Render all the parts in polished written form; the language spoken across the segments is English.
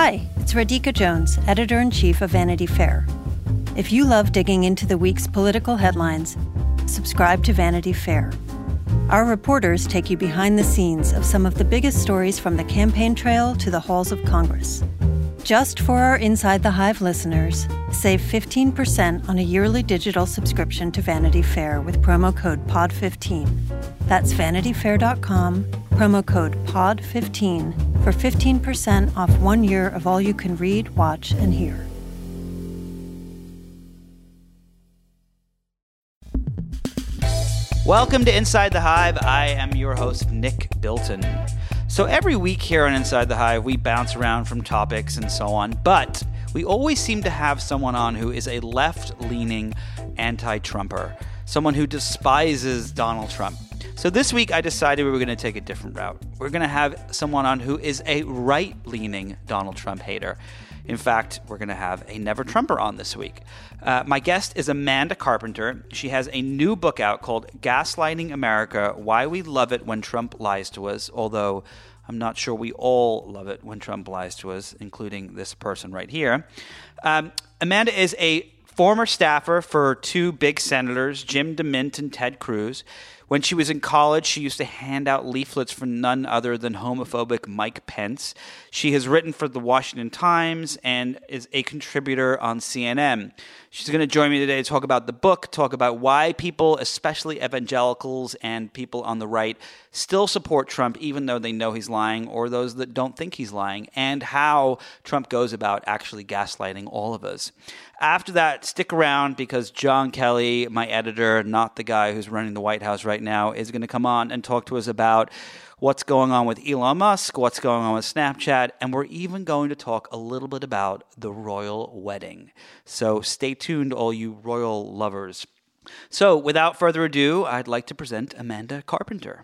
Hi, it's Radhika Jones, Editor-in-Chief of Vanity Fair. If you love digging into the week's political headlines, subscribe to Vanity Fair. Our reporters take you behind the scenes of some of the biggest stories from the campaign trail to the halls of Congress. Just for our Inside the Hive listeners, save 15% on a yearly digital subscription to Vanity Fair with promo code POD15. That's vanityfair.com, promo code POD15 for 15% off 1 year of all you can read, watch, and hear. Welcome to Inside the Hive. I am your host, Nick Bilton. So every week here on Inside the Hive, we bounce around from topics and so on, but we always seem to have someone on who is a left-leaning anti-Trumper, someone who despises Donald Trump. So this week, I decided we were going to take a different route. We're going to have someone on who is a right-leaning Donald Trump hater. In fact, we're going to have a Never-Trumper on this week. My guest is Amanda Carpenter. She has a new book out called Gaslighting America, Why We Love It When Trump Lies to Us, although I'm not sure we all love it when Trump lies to us, including this person right here. Amanda is a former staffer for two big senators, Jim DeMint and Ted Cruz. When she was in college, she used to hand out leaflets for none other than homophobic Mike Pence. She has written for the Washington Times and is a contributor on CNN. She's going to join me today to talk about the book, talk about why people, especially evangelicals and people on the right, still support Trump even though they know he's lying, or those that don't think he's lying, and how Trump goes about actually gaslighting all of us. After that, stick around because John Kelly, my editor, not the guy who's running the White House right now, is going to come on and talk to us about what's going on with Elon Musk, what's going on with Snapchat, and we're even going to talk a little bit about the royal wedding. So stay tuned, all you royal lovers. So without further ado, I'd like to present Amanda Carpenter.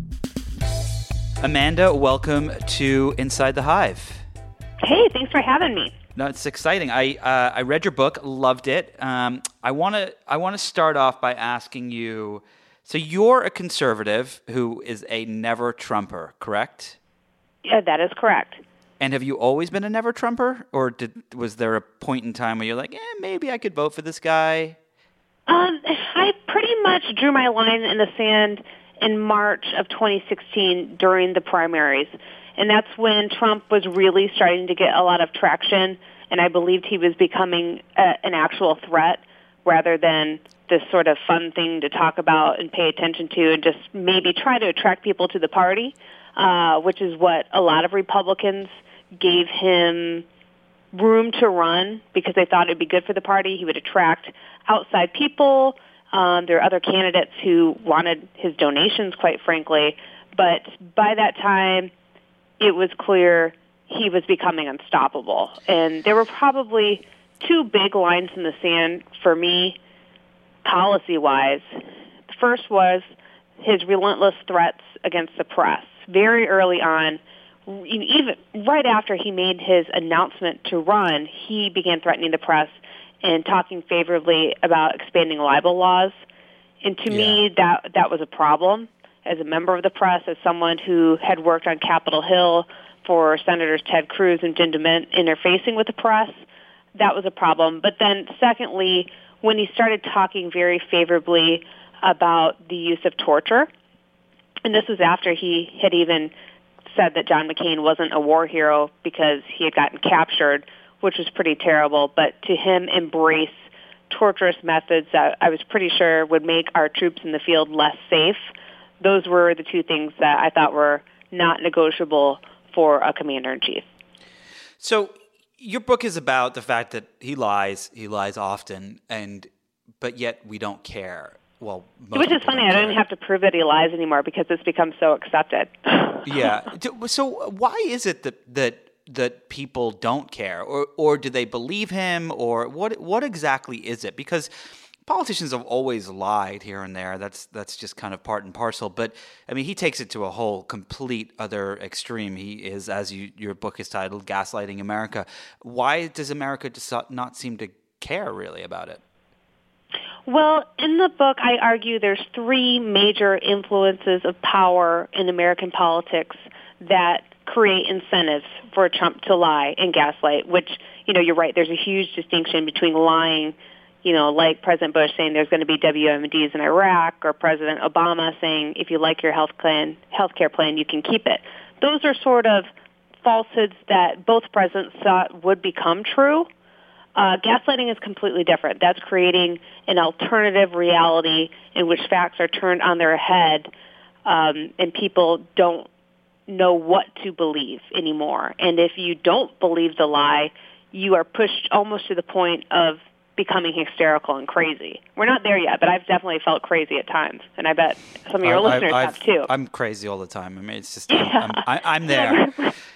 Amanda, welcome to Inside the Hive. Hey, thanks for having me. No, it's exciting. I read your book, loved it. I want to start off by asking you. So you're a conservative who is a never-Trumper, correct? Yeah, that is correct. And have you always been a never-Trumper, or was there a point in time where you're like, maybe I could vote for this guy? I pretty much drew my line in the sand in March of 2016 during the primaries. And that's when Trump was really starting to get a lot of traction, and I believed he was becoming an actual threat rather than this sort of fun thing to talk about and pay attention to and just maybe try to attract people to the party, which is what a lot of Republicans gave him room to run because they thought it would be good for the party. He would attract outside people. There are other candidates who wanted his donations, quite frankly. But by that time, it was clear he was becoming unstoppable. And there were probably two big lines in the sand for me, policy-wise. The first was his relentless threats against the press. Very early on, even right after he made his announcement to run, he began threatening the press and talking favorably about expanding libel laws. And to me, that was a problem. As a member of the press, as someone who had worked on Capitol Hill for Senators Ted Cruz and Jim DeMint interfacing with the press, that was a problem. But then secondly, when he started talking very favorably about the use of torture, and this was after he had even said that John McCain wasn't a war hero because he had gotten captured, which was pretty terrible, but to him embrace torturous methods that I was pretty sure would make our troops in the field less safe. Those were the two things that I thought were not negotiable for a commander-in-chief. So your book is about the fact that he lies often, but yet we don't care. Well, which is funny. I don't have to prove that he lies anymore because it's become so accepted. Yeah. So why is it that people don't care, or do they believe him, or what exactly is it? Because politicians have always lied here and there. That's just kind of part and parcel. But I mean, he takes it to a whole complete other extreme. He is, as your book is titled, Gaslighting America. Why does America just not seem to care really about it? Well, in the book, I argue there's three major influences of power in American politics that create incentives for Trump to lie and gaslight, which, you're right, there's a huge distinction between lying, like President Bush saying there's going to be WMDs in Iraq, or President Obama saying if you like your healthcare plan, you can keep it. Those are sort of falsehoods that both presidents thought would become true. Gaslighting is completely different. That's creating an alternative reality in which facts are turned on their head, and people don't know what to believe anymore. And if you don't believe the lie, you are pushed almost to the point of becoming hysterical and crazy. We're not there yet, but I've definitely felt crazy at times, and I bet some of your listeners have too. I'm crazy all the time. I mean, it's just I'm there.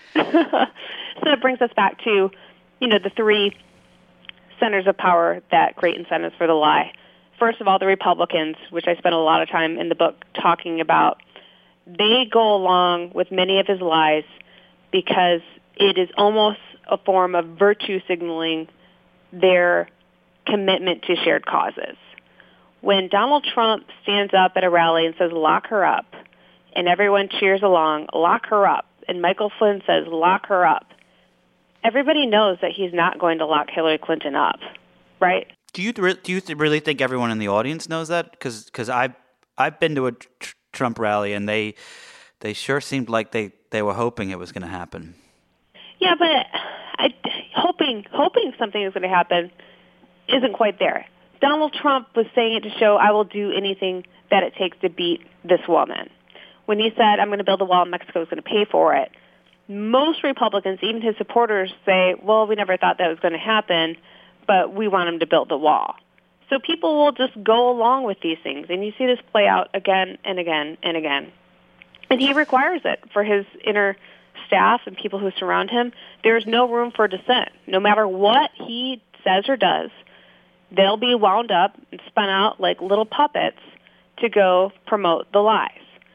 So it brings us back to, the three centers of power that create incentives for the lie. First of all, the Republicans, which I spent a lot of time in the book talking about, they go along with many of his lies because it is almost a form of virtue signaling their commitment to shared causes. When Donald Trump stands up at a rally and says, lock her up, and everyone cheers along, lock her up, and Michael Flynn says, lock her up, everybody knows that he's not going to lock Hillary Clinton up, right? Do you really think everyone in the audience knows that? Because I've been to a Trump rally, and they sure seemed like they were hoping it was going to happen. Yeah, but hoping something is going to happen isn't quite there. Donald Trump was saying it to show I will do anything that it takes to beat this woman. When he said, I'm going to build a wall and Mexico is going to pay for it, most Republicans, even his supporters, say, well, we never thought that was going to happen, but we want him to build the wall. So people will just go along with these things, and you see this play out again and again and again. And he requires it for his inner staff and people who surround him. There's no room for dissent. No matter what he says or does, they'll be wound up and spun out like little puppets to go promote the lies.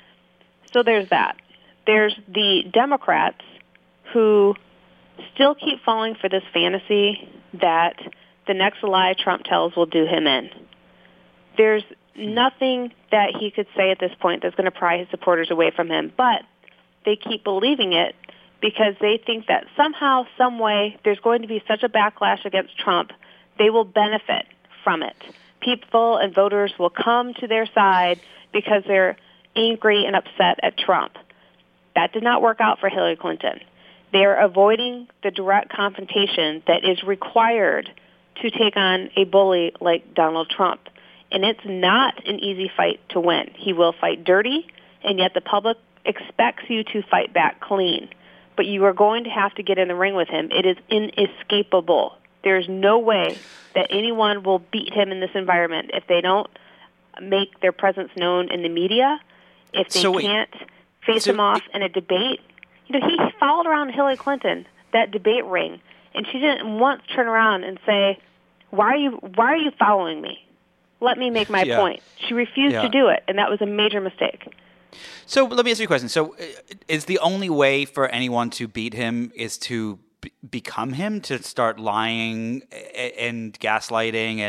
So there's that. There's the Democrats who still keep falling for this fantasy that the next lie Trump tells will do him in. There's nothing that he could say at this point that's going to pry his supporters away from him, but they keep believing it because they think that somehow, some way, there's going to be such a backlash against Trump, they will benefit from it. People and voters will come to their side because they're angry and upset at Trump. That did not work out for Hillary Clinton. They are avoiding the direct confrontation that is required to take on a bully like Donald Trump. And it's not an easy fight to win. He will fight dirty, and yet the public expects you to fight back clean. But you are going to have to get in the ring with him. It is inescapable. There's no way that anyone will beat him in this environment if they don't make their presence known in the media, if they can't face him off in a debate. He followed around Hillary Clinton, that debate ring, and she didn't once turn around and say, why are you following me? Let me make my point. She refused to do it, and that was a major mistake. So let me ask you a question. So is the only way for anyone to beat him is to become him, to start lying and gaslighting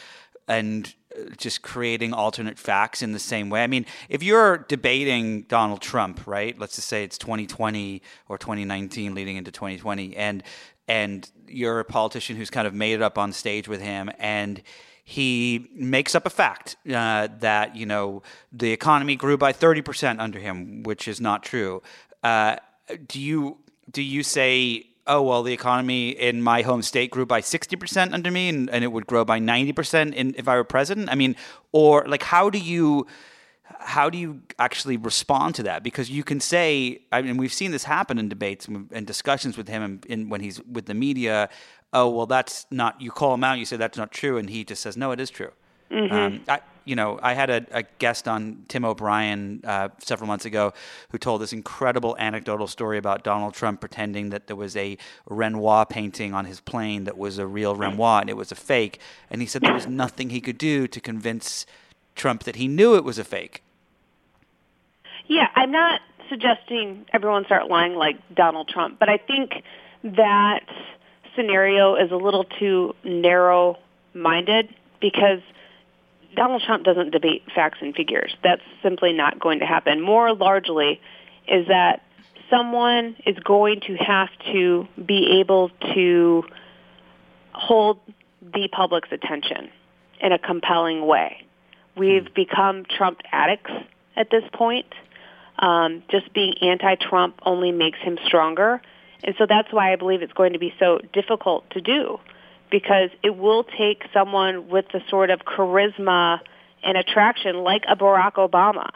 and just creating alternate facts in the same way? I mean, if you're debating Donald Trump, right, let's just say it's 2020 or 2019 leading into 2020, and you're a politician who's kind of made it up on stage with him, and he makes up a fact that, the economy grew by 30% under him, which is not true. Do you say, oh, well, the economy in my home state grew by 60% under me, and it would grow by 90% if I were president? I mean, or like, how do you actually respond to that? Because you can say, I mean, we've seen this happen in debates and discussions with him when he's with the media. Oh, well, that's not, you call him out, you say that's not true, and he just says, no, it is true. Mm-hmm. I had a guest on, Tim O'Brien, several months ago, who told this incredible anecdotal story about Donald Trump pretending that there was a Renoir painting on his plane that was a real Renoir and it was a fake. And he said there was nothing he could do to convince Trump that he knew it was a fake. Yeah, I'm not suggesting everyone start lying like Donald Trump, but I think that scenario is a little too narrow-minded because Donald Trump doesn't debate facts and figures. That's simply not going to happen. More largely is that someone is going to have to be able to hold the public's attention in a compelling way. We've become Trump addicts at this point. Just being anti-Trump only makes him stronger. And so that's why I believe it's going to be so difficult to do, because it will take someone with the sort of charisma and attraction like a Barack Obama.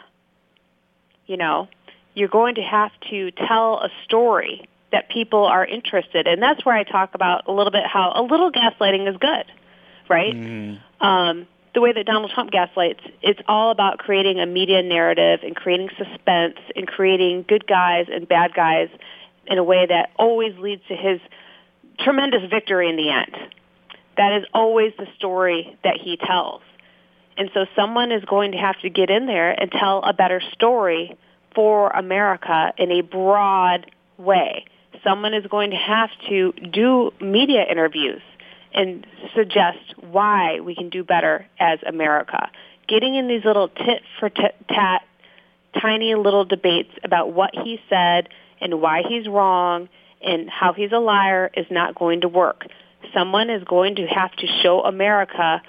You know, you're going to have to tell a story that people are interested in. And that's where I talk about a little bit how a little gaslighting is good, right? Mm-hmm. The way that Donald Trump gaslights, it's all about creating a media narrative and creating suspense and creating good guys and bad guys in a way that always leads to his tremendous victory in the end. That is always the story that he tells. And so someone is going to have to get in there and tell a better story for America in a broad way. Someone is going to have to do media interviews and suggest why we can do better as America. Getting in these little tit-for-tat, tiny little debates about what he said and why he's wrong and how he's a liar is not going to work. Someone is going to have to show America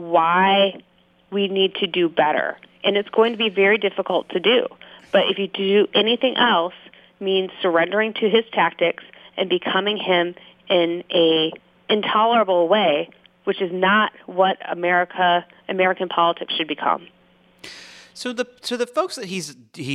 why we need to do better. And it's going to be very difficult to do. But if you do anything else, means surrendering to his tactics and becoming him in a intolerable way, which is not what American politics should become. So the folks that he's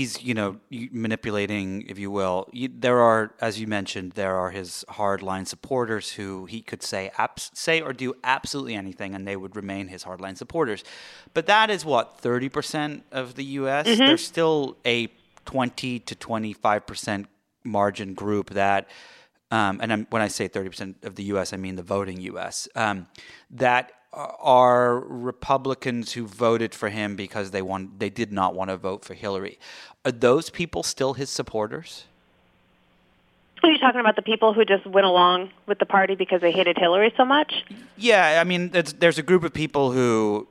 manipulating, if you will, there are, as you mentioned, there are his hardline supporters who he could say or do absolutely anything, and they would remain his hardline supporters. But that is what 30% of the U.S. Mm-hmm. There's still a 20 to 25% margin group that. And when I say 30% of the U.S., I mean the voting U.S., that are Republicans who voted for him because they did not want to vote for Hillary. Are those people still his supporters? Are you talking about the people who just went along with the party because they hated Hillary so much? Yeah, I mean, there's a group of people who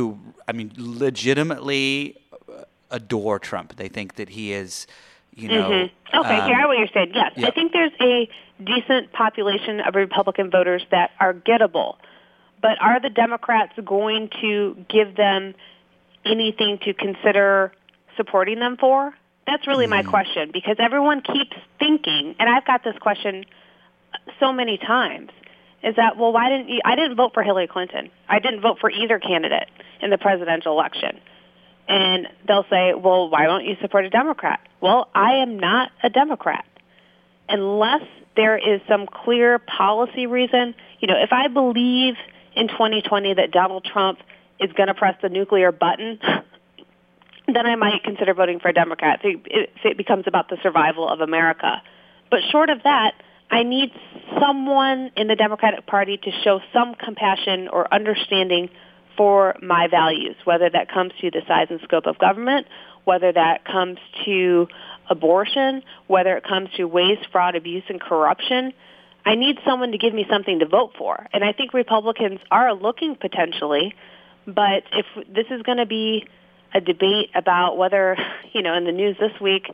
legitimately adore Trump. They think that he is, Mm-hmm. Okay, I hear what you're saying. Yes, yeah. I think there's a decent population of Republican voters that are gettable. But are the Democrats going to give them anything to consider supporting them for? That's really my question, because everyone keeps thinking, and I've got this question so many times, is that, well, why didn't you? I didn't vote for Hillary Clinton. I didn't vote for either candidate in the presidential election. And they'll say, well, why don't you support a Democrat? Well, I am not a Democrat. Unless there is some clear policy reason, if I believe in 2020 that Donald Trump is going to press the nuclear button, then I might consider voting for a Democrat if it becomes about the survival of America. But short of that, I need someone in the Democratic Party to show some compassion or understanding for my values, whether that comes to the size and scope of government, whether that comes to abortion, whether it comes to waste, fraud, abuse, and corruption. I need someone to give me something to vote for. And I think Republicans are looking potentially, but if this is going to be a debate about whether, in the news this week,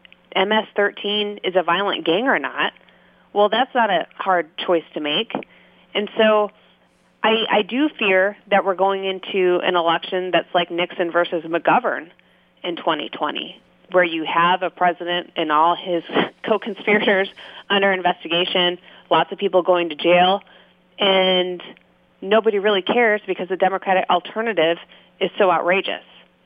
MS-13 is a violent gang or not, well, that's not a hard choice to make. And so I do fear that we're going into an election that's like Nixon versus McGovern in 2020, where you have a president and all his co-conspirators under investigation, lots of people going to jail, and nobody really cares because the Democratic alternative is so outrageous.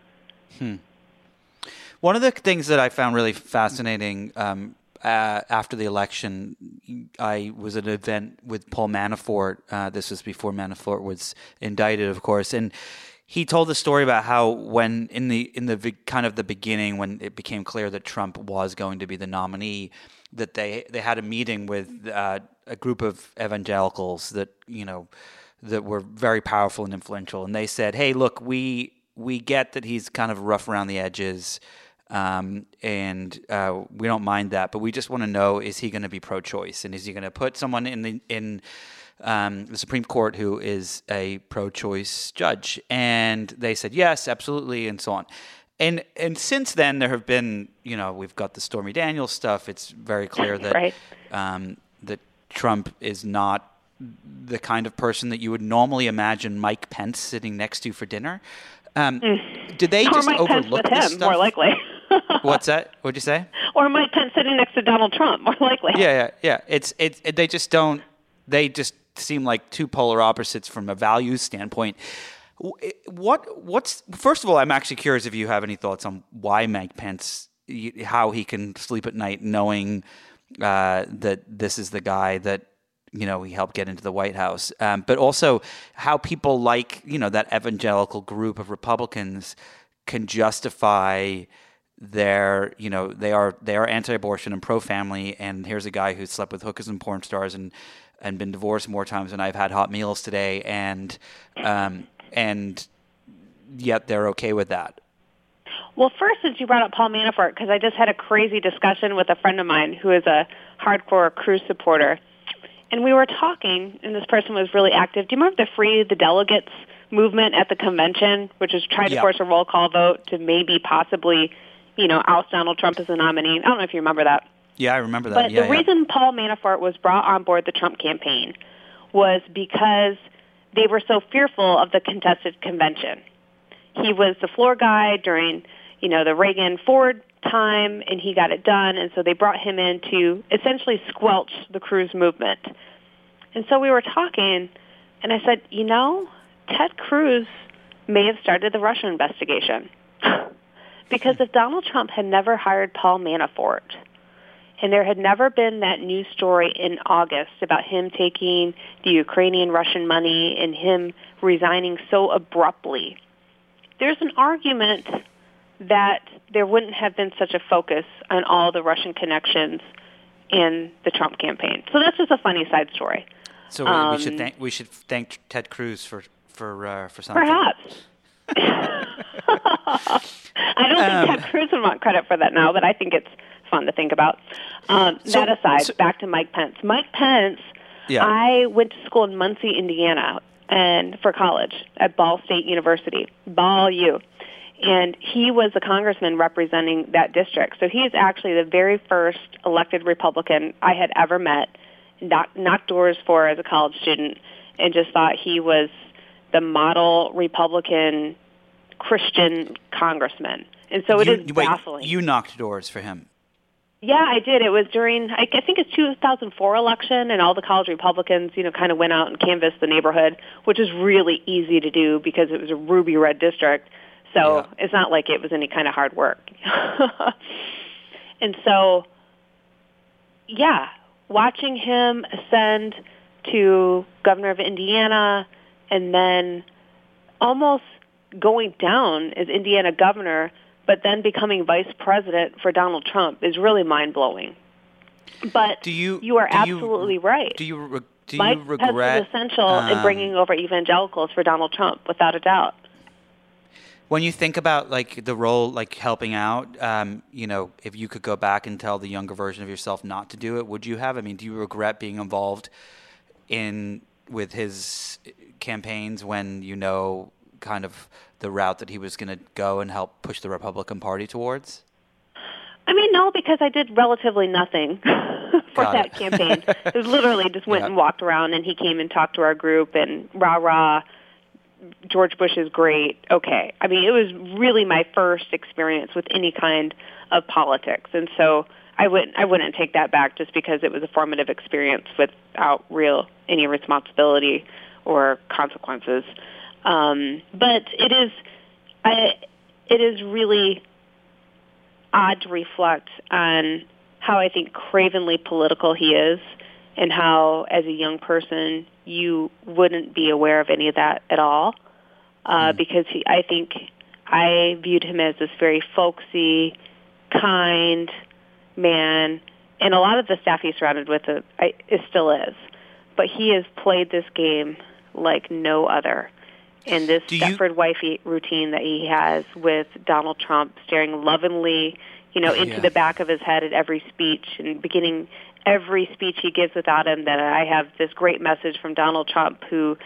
One of the things that I found really fascinating after the election, I was at an event with Paul Manafort. This was before Manafort was indicted, of course, and he told the story about how when in the kind of the beginning, when it became clear that Trump was going to be the nominee, that they had a meeting with a group of evangelicals that were very powerful and influential, and they said, "Hey, look, we get that he's kind of rough around the edges." And we don't mind that, but we just want to know: is he going to be pro-choice, and is he going to put someone in the Supreme Court who is a pro-choice judge? And they said yes, absolutely, and so on. And since then, there have been, we've got the Stormy Daniels stuff. It's very clear that right. That Trump is not the kind of person that you would normally imagine Mike Pence sitting next to for dinner. Did they just Mike overlook Pence with this him, stuff? More likely. What's that? What'd you say? Or Mike Pence sitting next to Donald Trump, more likely. Yeah. They just don't. They just seem like two polar opposites from a values standpoint. What's first of all, I'm actually curious if you have any thoughts on why Mike Pence, how he can sleep at night knowing that this is the guy that he helped get into the White House, but also how people like that evangelical group of Republicans can justify their they are anti-abortion and pro-family, and here's a guy who slept with hookers and porn stars and been divorced more times than I've had hot meals today, and yet they're okay with that. Well, first, since you brought up Paul Manafort, because I just had a crazy discussion with a friend of mine who is a hardcore Cruz supporter, and we were talking, and this person was really active. Do you remember the Free the Delegates movement at the convention, which is trying to force a roll call vote to maybe possibly, oust Donald Trump as a nominee? I don't know if you remember that. Yeah, I remember that. But the reason Paul Manafort was brought on board the Trump campaign was because they were so fearful of the contested convention. He was the floor guy during, the Reagan-Ford time, and he got it done, and so they brought him in to essentially squelch the Cruz movement. And so we were talking, and I said, Ted Cruz may have started the Russia investigation. Because if Donald Trump had never hired Paul Manafort, and there had never been that news story in August about him taking the Ukrainian-Russian money and him resigning so abruptly, there's an argument that there wouldn't have been such a focus on all the Russian connections in the Trump campaign. So that's just a funny side story. So we should thank Ted Cruz for something. Perhaps. I don't think Ted Cruz would want credit for that now, but I think it's fun to think about. That aside, back to Mike Pence. Mike Pence, I went to school in Muncie, Indiana, and for college at Ball State University, Ball U. And he was a congressman representing that district. So he is actually the very first elected Republican I had ever met, knocked doors for as a college student, and just thought he was the model Republican Christian congressman. And so it is baffling. You knocked doors for him. Yeah, I did. It was during, I think it's 2004 election, and all the college Republicans, kind of went out and canvassed the neighborhood, which is really easy to do because it was a ruby red district. So it's not like it was any kind of hard work. And so, watching him ascend to governor of Indiana and then almost going down as Indiana governor, but then becoming vice president for Donald Trump is really mind-blowing. But you are absolutely right. Mike Pence was essential in bringing over evangelicals for Donald Trump, without a doubt. When you think about the role, helping out, if you could go back and tell the younger version of yourself not to do it, would you have? I mean, do you regret being involved with his campaigns when kind of the route that he was going to go and help push the Republican Party towards? I mean, no, because I did relatively nothing for that campaign. It was literally just went and walked around, and he came and talked to our group, and rah-rah, George Bush is great. Okay. I mean, it was really my first experience with any kind of politics, and so I wouldn't take that back just because it was a formative experience without any responsibility or consequences. But it is really odd to reflect on how I think cravenly political he is, and how, as a young person, you wouldn't be aware of any of that at all, because I think I viewed him as this very folksy, kind man, and a lot of the staff he surrounded with it still is. But he has played this game like no other. And this Stepford wife routine that he has with Donald Trump, staring lovingly, into the back of his head at every speech, and beginning every speech he gives without him, that I have this great message from Donald Trump, who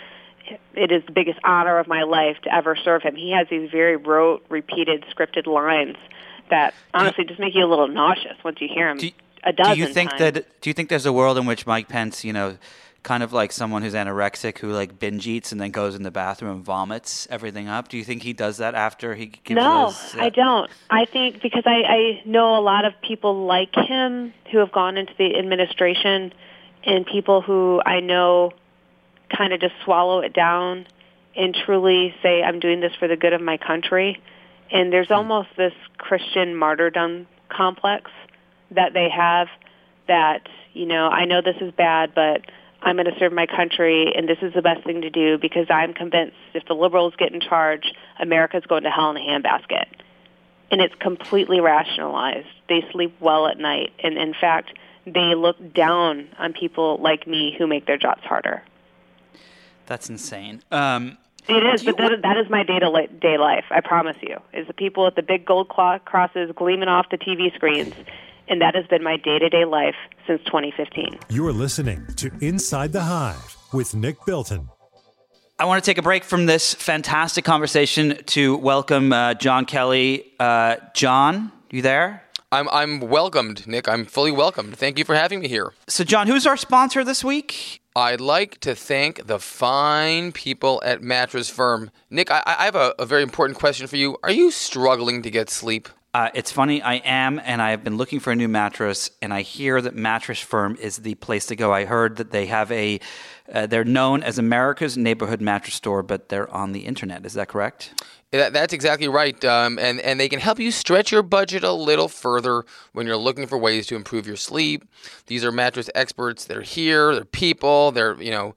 it is the biggest honor of my life to ever serve him. He has these very rote, repeated, scripted lines that honestly just make you a little nauseous once you hear him a dozen times. Do you think there's a world in which Mike Pence, kind of like someone who's anorexic who like binge eats and then goes in the bathroom and vomits everything up? Do you think he does that after he gives his... I don't. I think because I know a lot of people like him who have gone into the administration, and people who I know kind of just swallow it down and truly say, I'm doing this for the good of my country. And there's almost this Christian martyrdom complex that they have that, I know this is bad, but I'm going to serve my country, and this is the best thing to do because I'm convinced if the liberals get in charge, America's going to hell in a handbasket. And it's completely rationalized. They sleep well at night. And in fact, they look down on people like me who make their jobs harder. That's insane. It is, but that is my day life, I promise you, is the people with the big gold crosses gleaming off the TV screens. And that has been my day-to-day life since 2015. You're listening to Inside the Hive with Nick Bilton. I want to take a break from this fantastic conversation to welcome John Kelly. John, you there? I'm welcomed, Nick. I'm fully welcomed. Thank you for having me here. So, John, who's our sponsor this week? I'd like to thank the fine people at Mattress Firm. Nick, I have a very important question for you. Are you struggling to get sleep? It's funny, I am, and I have been looking for a new mattress, and I hear that Mattress Firm is the place to go. I heard that they have they're known as America's neighborhood mattress store, but they're on the internet. Is that correct? That's exactly right, and they can help you stretch your budget a little further when you're looking for ways to improve your sleep. These are mattress experts that are here. They're people. They're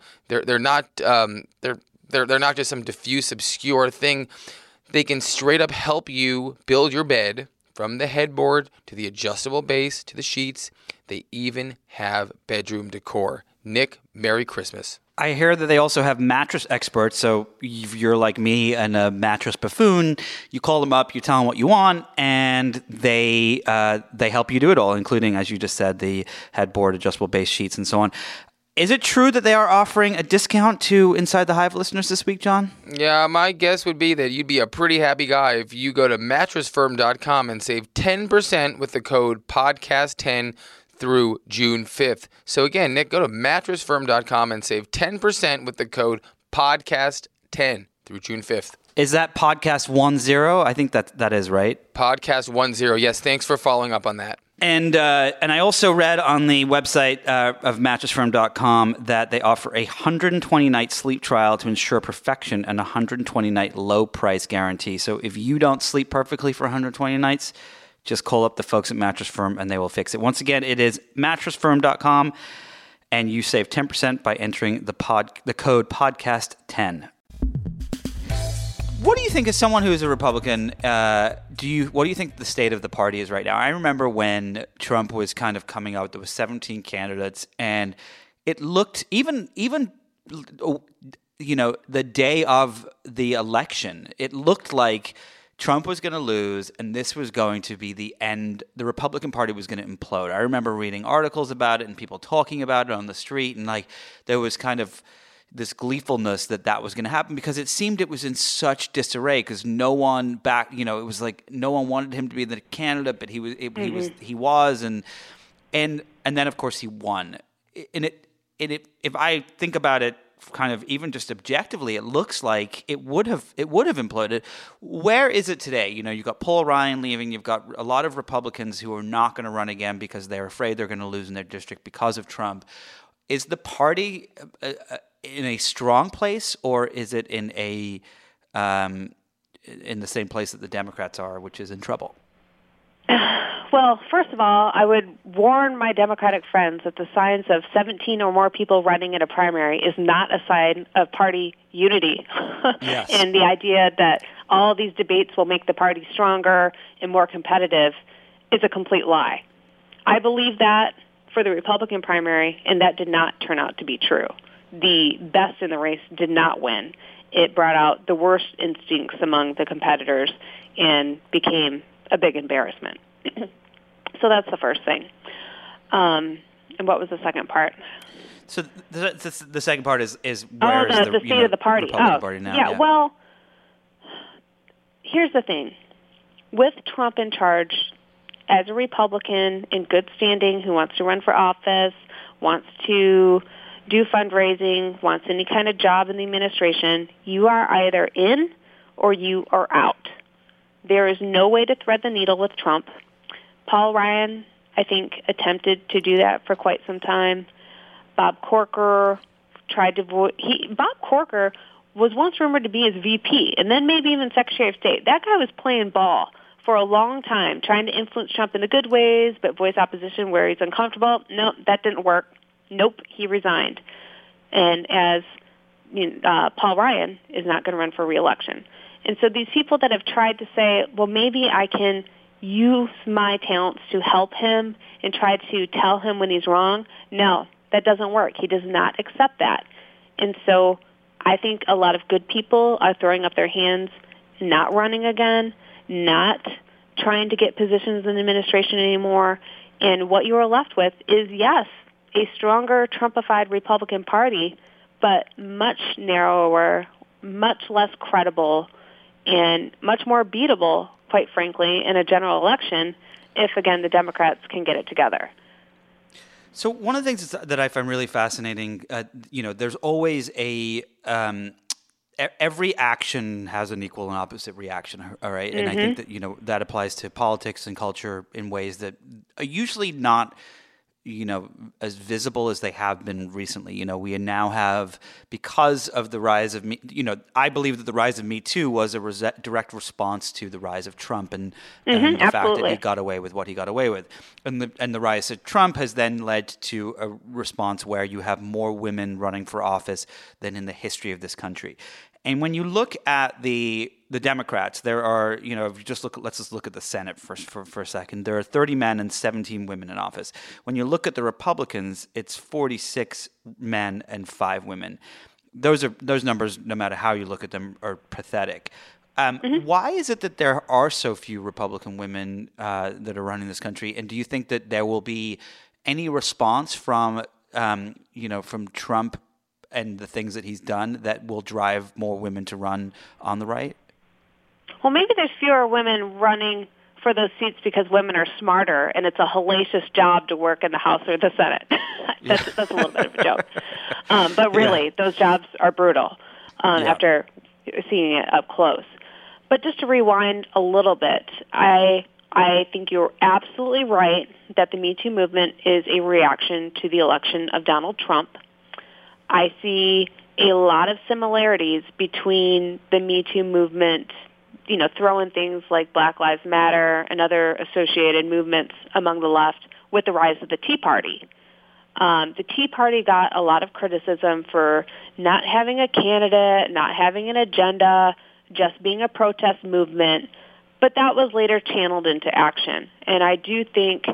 not they're not just some diffuse, obscure thing. They can straight up help you build your bed from the headboard to the adjustable base to the sheets. They even have bedroom decor. Nick, Merry Christmas. I hear that they also have mattress experts. So if you're like me and a mattress buffoon, you call them up, you tell them what you want, and they help you do it all, including, as you just said, the headboard, adjustable base sheets, and so on. Is it true that they are offering a discount to Inside the Hive listeners this week, John? Yeah, my guess would be that you'd be a pretty happy guy if you go to mattressfirm.com and save 10% with the code podcast10 through June 5th. So again, Nick, go to mattressfirm.com and save 10% with the code podcast10 through June 5th. Is that podcast 10? I think that is right. Podcast 10. Yes, thanks for following up on that. And I also read on the website of mattressfirm.com that they offer a 120-night sleep trial to ensure perfection and a 120-night low-price guarantee. So if you don't sleep perfectly for 120 nights, just call up the folks at Mattress Firm and they will fix it. Once again, it is mattressfirm.com, and you save 10% by entering the code podcast10. What do you think, as someone who is a Republican, what do you think the state of the party is right now? I remember when Trump was kind of coming out, there was 17 candidates, and it looked even the day of the election, it looked like Trump was going to lose, and this was going to be the end. The Republican Party was going to implode. I remember reading articles about it and people talking about it on the street, and like there was kind of this gleefulness that was going to happen because it seemed it was in such disarray because no one it was like no one wanted him to be the candidate, but he was, and then of course he won. And if I think about it kind of even just objectively, it looks like it would have imploded. Where is it today? You've got Paul Ryan leaving. You've got a lot of Republicans who are not going to run again because they're afraid they're going to lose in their district because of Trump. Is the party in a strong place, or is it in the same place that the Democrats are, which is in trouble? Well, first of all, I would warn my Democratic friends that the signs of 17 or more people running in a primary is not a sign of party unity. Yes. And the idea that all these debates will make the party stronger and more competitive is a complete lie. I believe that for the Republican primary, and that did not turn out to be true. The best in the race did not win. It brought out the worst instincts among the competitors and became a big embarrassment. So that's the first thing. And what was the second part? So the second part is where is the state of the party. Republican Party now? Yeah, well, here's the thing. With Trump in charge, as a Republican in good standing who wants to run for office, wants to do fundraising, wants any kind of job in the administration, you are either in or you are out. There is no way to thread the needle with Trump. Paul Ryan, I think, attempted to do that for quite some time. Bob Corker tried to Bob Corker was once rumored to be his VP and then maybe even Secretary of State. That guy was playing ball for a long time, trying to influence Trump in the good ways, but voice opposition where he's uncomfortable. No, that didn't work. Nope, he resigned. And as Paul Ryan is not going to run for re-election. And so these people that have tried to say, well, maybe I can use my talents to help him and try to tell him when he's wrong, no, that doesn't work. He does not accept that. And so I think a lot of good people are throwing up their hands, not running again, not trying to get positions in the administration anymore. And what you are left with is, yes, a stronger Trumpified Republican Party, but much narrower, much less credible, and much more beatable, quite frankly, in a general election if, again, the Democrats can get it together. So one of the things that I find really fascinating, there's always every action has an equal and opposite reaction, all right? And I think that, that applies to politics and culture in ways that are usually not, as visible as they have been recently. We now have, because of the rise of I believe that the rise of Me Too was a direct response to the rise of Trump and the fact that he got away with what he got away with. And the rise of Trump has then led to a response where you have more women running for office than in the history of this country. And when you look at the Democrats, there are, if you let's just look at the Senate for a second. There are 30 men and 17 women in office. When you look at the Republicans, it's 46 men and 5 women. Those numbers, no matter how you look at them, are pathetic. Why is it that there are so few Republican women that are running this country? And do you think that there will be any response from Trump and the things that he's done that will drive more women to run on the right? Well, maybe there's fewer women running for those seats because women are smarter, and it's a hellacious job to work in the House or the Senate. That's a little bit of a joke. But really, those jobs are brutal after seeing it up close. But just to rewind a little bit, I think you're absolutely right that the Me Too movement is a reaction to the election of Donald Trump. I see a lot of similarities between the Me Too movement, throwing things like Black Lives Matter and other associated movements among the left with the rise of the Tea Party. The Tea Party got a lot of criticism for not having a candidate, not having an agenda, just being a protest movement, but that was later channeled into action. And I do think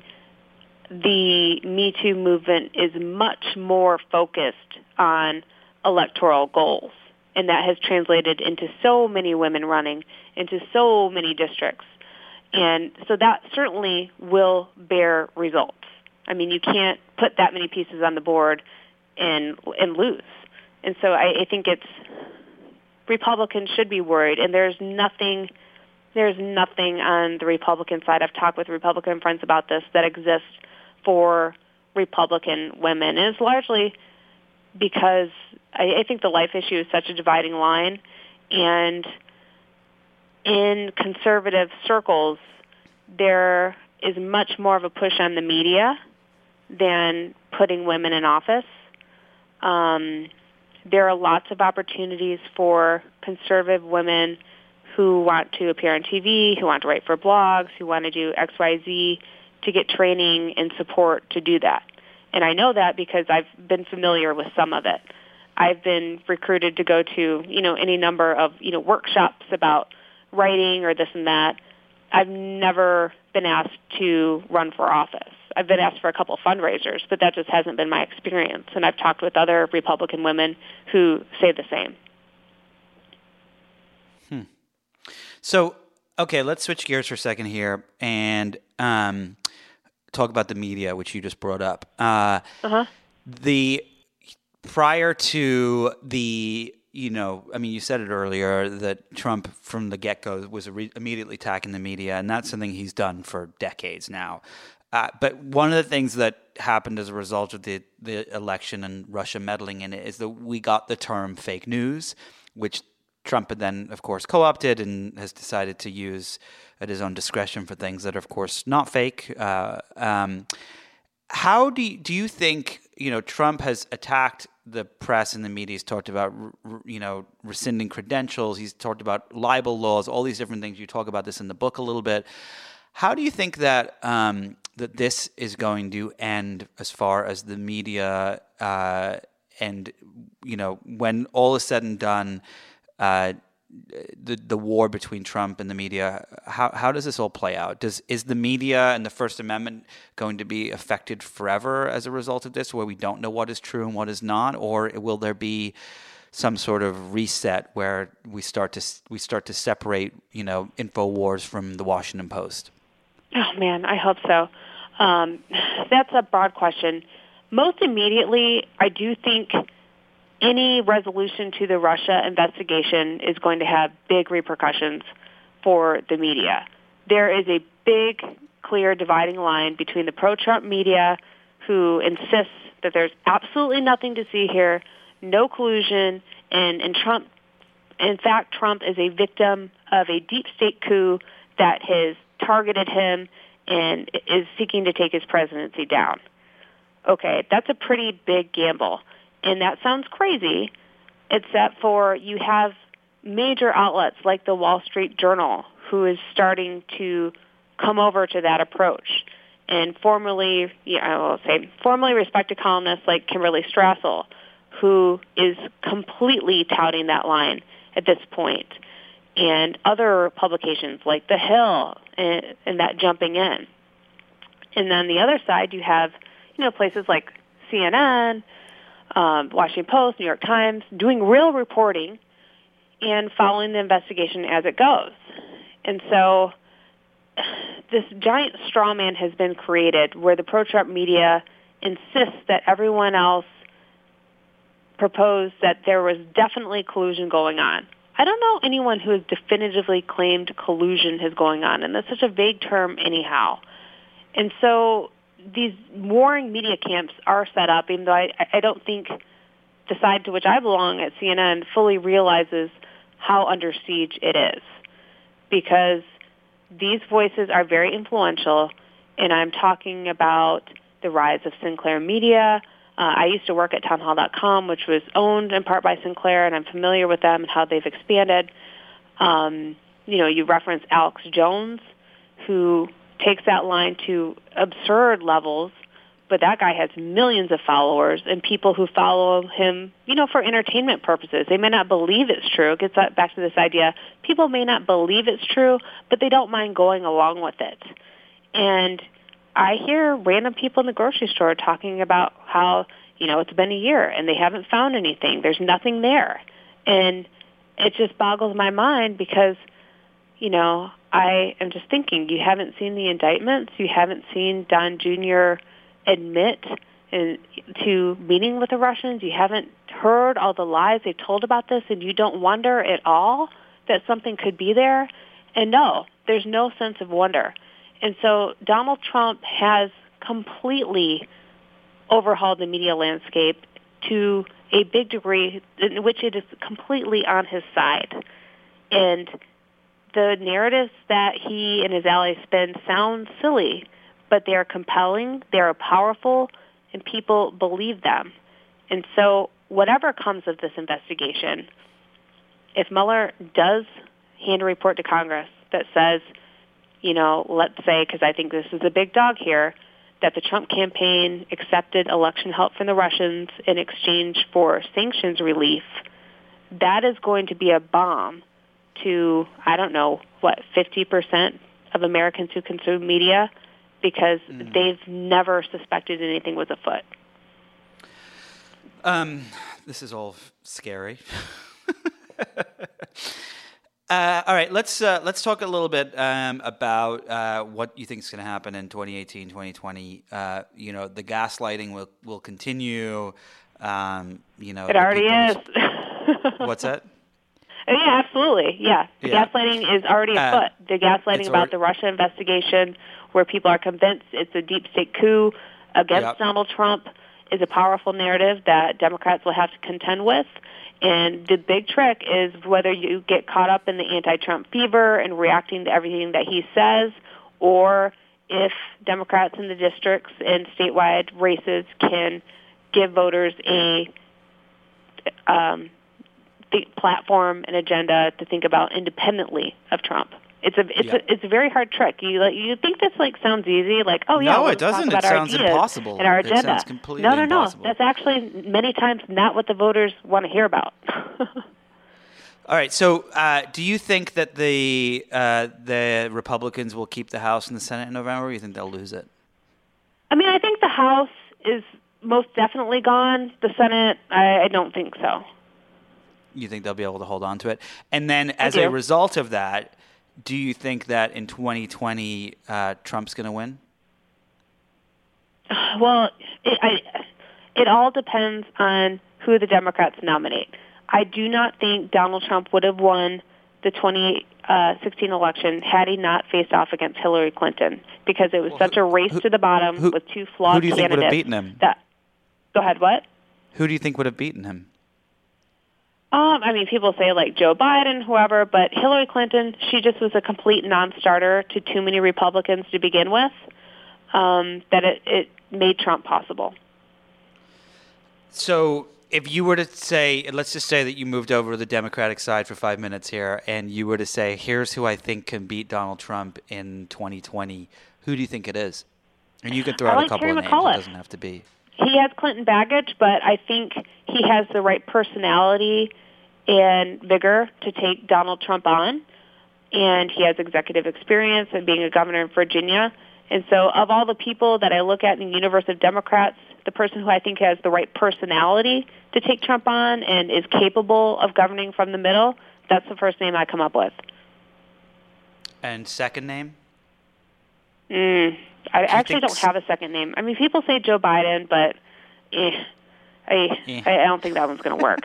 the Me Too movement is much more focused on electoral goals, and that has translated into so many women running into so many districts. And so that certainly will bear results. I mean, you can't put that many pieces on the board and lose. And so I think Republicans should be worried, and there's nothing on the Republican side. I've talked with Republican friends about this that exists for Republican women. And it's largely because I think the life issue is such a dividing line, and in conservative circles, there is much more of a push on the media than putting women in office. There are lots of opportunities for conservative women who want to appear on TV, who want to write for blogs, who want to do X, Y, Z, to get training and support to do that. And I know that because I've been familiar with some of it. I've been recruited to go to, any number of, workshops about writing or this and that. I've never been asked to run for office. I've been asked for a couple of fundraisers, but that just hasn't been my experience. And I've talked with other Republican women who say the same. So, okay, let's switch gears for a second here. And talk about the media, which you just brought up. The prior to the, you said it earlier that Trump from the get-go was immediately attacking the media, and that's something he's done for decades now. But one of the things that happened as a result of the election and Russia meddling in it is that we got the term fake news, which Trump had then, of course, co-opted and has decided to use at his own discretion for things that are, of course, not fake. How do you think, Trump has attacked the press and the media? He's talked about, rescinding credentials. He's talked about libel laws, all these different things. You talk about this in the book a little bit. How do you think that that this is going to end as far as the media and, when all is said and done, the war between Trump and the media, how does this all play out? Is the media and the First Amendment going to be affected forever as a result of this, where we don't know what is true and what is not, or will there be some sort of reset where we start to separate, InfoWars from the Washington Post? Oh man, I hope so. That's a broad question. Most immediately, I do think any resolution to the Russia investigation is going to have big repercussions for the media. There is a big, clear dividing line between the pro-Trump media, who insists that there's absolutely nothing to see here, no collusion, and Trump, in fact, Trump is a victim of a deep state coup that has targeted him and is seeking to take his presidency down. Okay, that's a pretty big gamble. And that sounds crazy, except for you have major outlets like the Wall Street Journal, who is starting to come over to that approach. And formerly respected columnists like Kimberly Strassel, who is completely touting that line at this point. And other publications like The Hill and that jumping in. And then the other side, you have, places like CNN, Washington Post, New York Times, doing real reporting and following the investigation as it goes. And so this giant straw man has been created where the pro-Trump media insists that everyone else proposed that there was definitely collusion going on. I don't know anyone who has definitively claimed collusion is going on, and that's such a vague term anyhow. And so these warring media camps are set up, even though I don't think the side to which I belong at CNN fully realizes how under siege it is, because these voices are very influential, and I'm talking about the rise of Sinclair Media. I used to work at townhall.com, which was owned in part by Sinclair, and I'm familiar with them and how they've expanded. You reference Alex Jones, who takes that line to absurd levels, but that guy has millions of followers and people who follow him, for entertainment purposes. They may not believe it's true. It gets back to this idea. People may not believe it's true, but they don't mind going along with it. And I hear random people in the grocery store talking about how, it's been a year and they haven't found anything. There's nothing there. And it just boggles my mind because, I am just thinking, you haven't seen the indictments. You haven't seen Don Jr. admit to meeting with the Russians. You haven't heard all the lies they've told about this, and you don't wonder at all that something could be there. And no, there's no sense of wonder. And so Donald Trump has completely overhauled the media landscape to a big degree in which it is completely on his side. And the narratives that he and his allies spin sound silly, but they are compelling, they are powerful, and people believe them. And so whatever comes of this investigation, if Mueller does hand a report to Congress that says, let's say, because I think this is a big dog here, that the Trump campaign accepted election help from the Russians in exchange for sanctions relief, that is going to be a bomb to, 50% of Americans who consume media, because they've never suspected anything was afoot. This is all scary. All right, let's talk a little bit about what you think is going to happen in 2018, 2020. The gaslighting will continue. It already is. What's that? Yeah, absolutely. Yeah. The Yeah. gaslighting is already afoot. The gaslighting about already- the Russia investigation, where people are convinced it's a deep state coup against Yep. Donald Trump, is a powerful narrative that Democrats will have to contend with. And the big trick is whether you get caught up in the anti-Trump fever and reacting to everything that he says, or if Democrats in the districts and statewide races can give voters a the platform and agenda to think about independently of Trump. It's a very hard trick. You think this sounds easy, oh yeah, No, we'll it doesn't. Talk about It our sounds ideas impossible. and our It agenda. sounds completely no. impossible. That's actually many times not what the voters want to hear about. All right. So, do you think that the Republicans will keep the House and the Senate in November, or do you think they'll lose it? I mean, I think the House is most definitely gone. The Senate, I don't think so. You think they'll be able to hold on to it? And then, as do. a result of that, do you think that in 2020 Trump's going to win? Well, it all depends on who the Democrats nominate. I do not think Donald Trump would have won the 2016 election had he not faced off against Hillary Clinton, because it was such a race to the bottom with two flawed candidates. Who do you think would have beaten him? Go ahead, what? Who do you think would have beaten him? I mean, people say Joe Biden, whoever, but Hillary Clinton, she just was a complete non-starter to too many Republicans to begin with, that it made Trump possible. So if you were to say, let's just say that you moved over to the Democratic side for 5 minutes here, and you were to say, here's who I think can beat Donald Trump in 2020, who do you think it is? And you can throw out a couple Terry of names. McAuliffe. It doesn't have to be. He has Clinton baggage, but I think he has the right personality and vigor to take Donald Trump on, and he has executive experience and being a governor in Virginia. And so of all the people that I look at in the universe of Democrats, the person who I think has the right personality to take Trump on and is capable of governing from the middle, that's the first name I come up with. And second name? I actually don't have a second name. I mean, people say Joe Biden, but I don't think that one's going to work.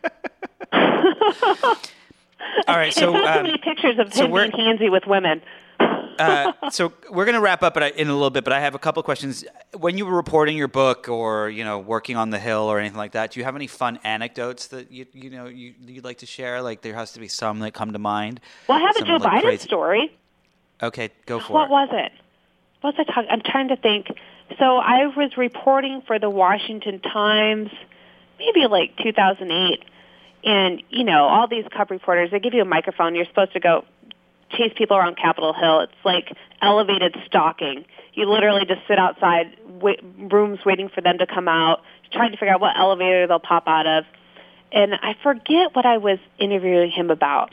All right, so too many pictures of him being handsy with women. So we're going to wrap up in a little bit, but I have a couple of questions. When you were reporting your book, or working on the Hill, or anything like that, do you have any fun anecdotes that you'd like to share? There has to be some that come to mind. Well, I have a Some, Joe Biden crazy story. Okay, go for What it. was it? What was I talking? I'm trying to think. So I was reporting for the Washington Times, maybe 2008, and all these cub reporters, they give you a microphone. You're supposed to go chase people around Capitol Hill. It's like elevated stalking. You literally just sit outside rooms waiting for them to come out, trying to figure out what elevator they'll pop out of. And I forget what I was interviewing him about.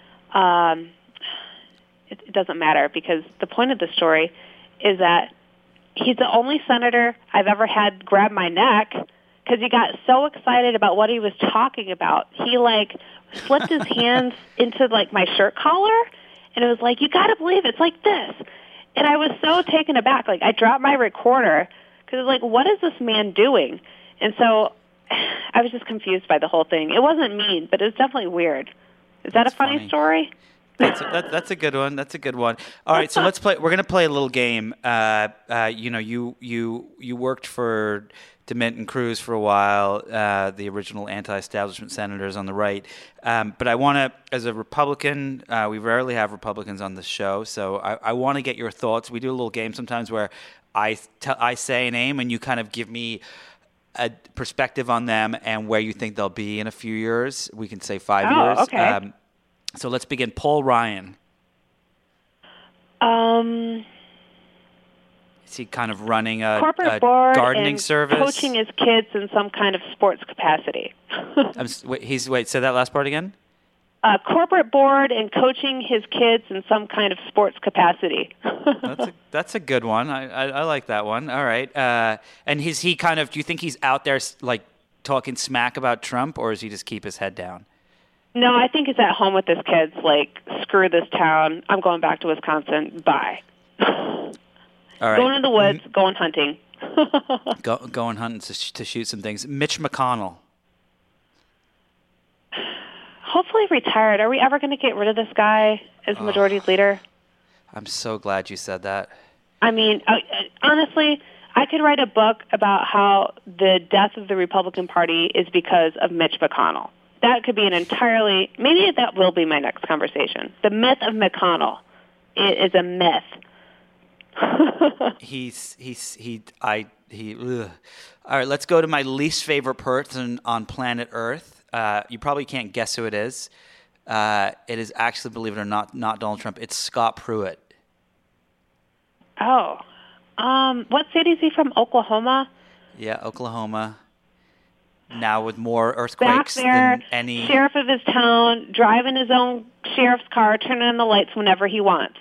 It doesn't matter, because the point of the story is that he's the only senator I've ever had grab my neck, because he got so excited about what he was talking about. He slipped his hands into my shirt collar, and it was you got to believe it's like this. And I was so taken aback. I dropped my recorder, because it was what is this man doing? And so I was just confused by the whole thing. It wasn't mean, but it was definitely weird. Is that a funny story? That's a good one. That's a good one. All right, so let's play. We're gonna play a little game. You worked for DeMint and Cruz for a while, the original anti-establishment senators on the right. But I want to, as a Republican, we rarely have Republicans on the show, so I want to get your thoughts. We do a little game sometimes where I say a name and you kind of give me a perspective on them and where you think they'll be in a few years. We can say 5 years. Okay. So let's begin. Paul Ryan. Is he kind of running a board gardening and service? Coaching his kids in some kind of sports capacity. Say that last part again? Corporate board and coaching his kids in some kind of sports capacity. That's a good one. I like that one. All right. And is he kind of? Do you think he's out there talking smack about Trump, or does he just keep his head down? No, I think he's at home with his kids, like, screw this town. I'm going back to Wisconsin. Bye. All right. Going in the woods, going hunting. Going hunting to shoot some things. Mitch McConnell. Hopefully retired. Are we ever going to get rid of this guy as majority leader? I'm so glad you said that. I mean, honestly, I could write a book about how the death of the Republican Party is because of Mitch McConnell. That could be maybe that will be my next conversation. The myth of McConnell is a myth. All right, let's go to my least favorite person on planet Earth. You probably can't guess who it is. It is actually, believe it or not Donald Trump. It's Scott Pruitt. Oh. What city is he from? Oklahoma? Yeah, Oklahoma. Now with more Back earthquakes there, than any... sheriff of his town, driving his own sheriff's car, turning on the lights whenever he wants.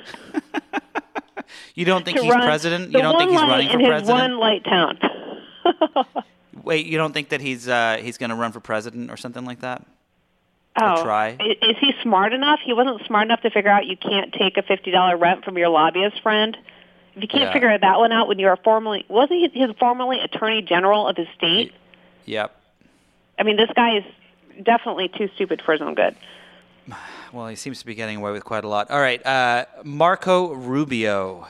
You don't think he's president? You don't think he's running for president? In his one light town. Wait, you don't think that he's going to run for president or something like that? Oh, or try? Is he smart enough? He wasn't smart enough to figure out you can't take a $50 rent from your lobbyist friend. If you can't figure that one out when you are wasn't he formerly Attorney General of his state? Yep. I mean, this guy is definitely too stupid for his own good. Well, he seems to be getting away with quite a lot. All right, Marco Rubio.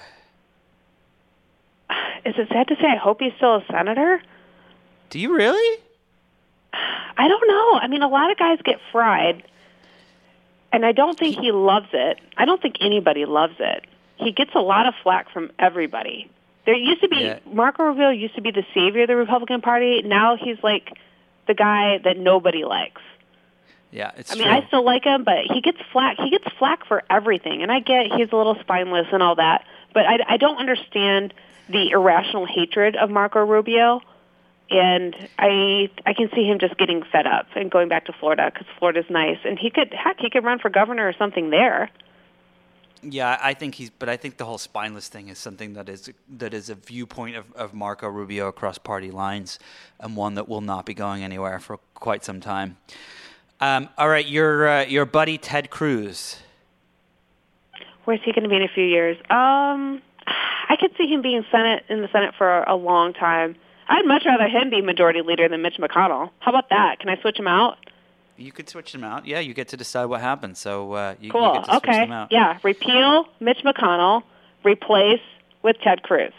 Is it sad to say I hope he's still a senator? Do you really? I don't know. I mean, a lot of guys get fried, and I don't think he loves it. I don't think anybody loves it. He gets a lot of flack from everybody. There used to be, Marco Rubio used to be the savior of the Republican Party. Now he's like the guy that nobody likes. Yeah, it's true. I mean, I still like him, but he gets flack. He gets flack for everything, and I get he's a little spineless and all that, but I don't understand the irrational hatred of Marco Rubio, and I can see him just getting fed up and going back to Florida because Florida's nice, and he could run for governor or something there. Yeah, I think the whole spineless thing is something that is a viewpoint of Marco Rubio across party lines, and one that will not be going anywhere for quite some time. All right, your buddy Ted Cruz. Where's he going to be in a few years? I could see him being in the Senate for a long time. I'd much rather him be majority leader than Mitch McConnell. How about that? Can I switch him out? You could switch them out. Yeah, you get to decide what happens. So you cool. You get to switch them out. Yeah, repeal Mitch McConnell, replace with Ted Cruz.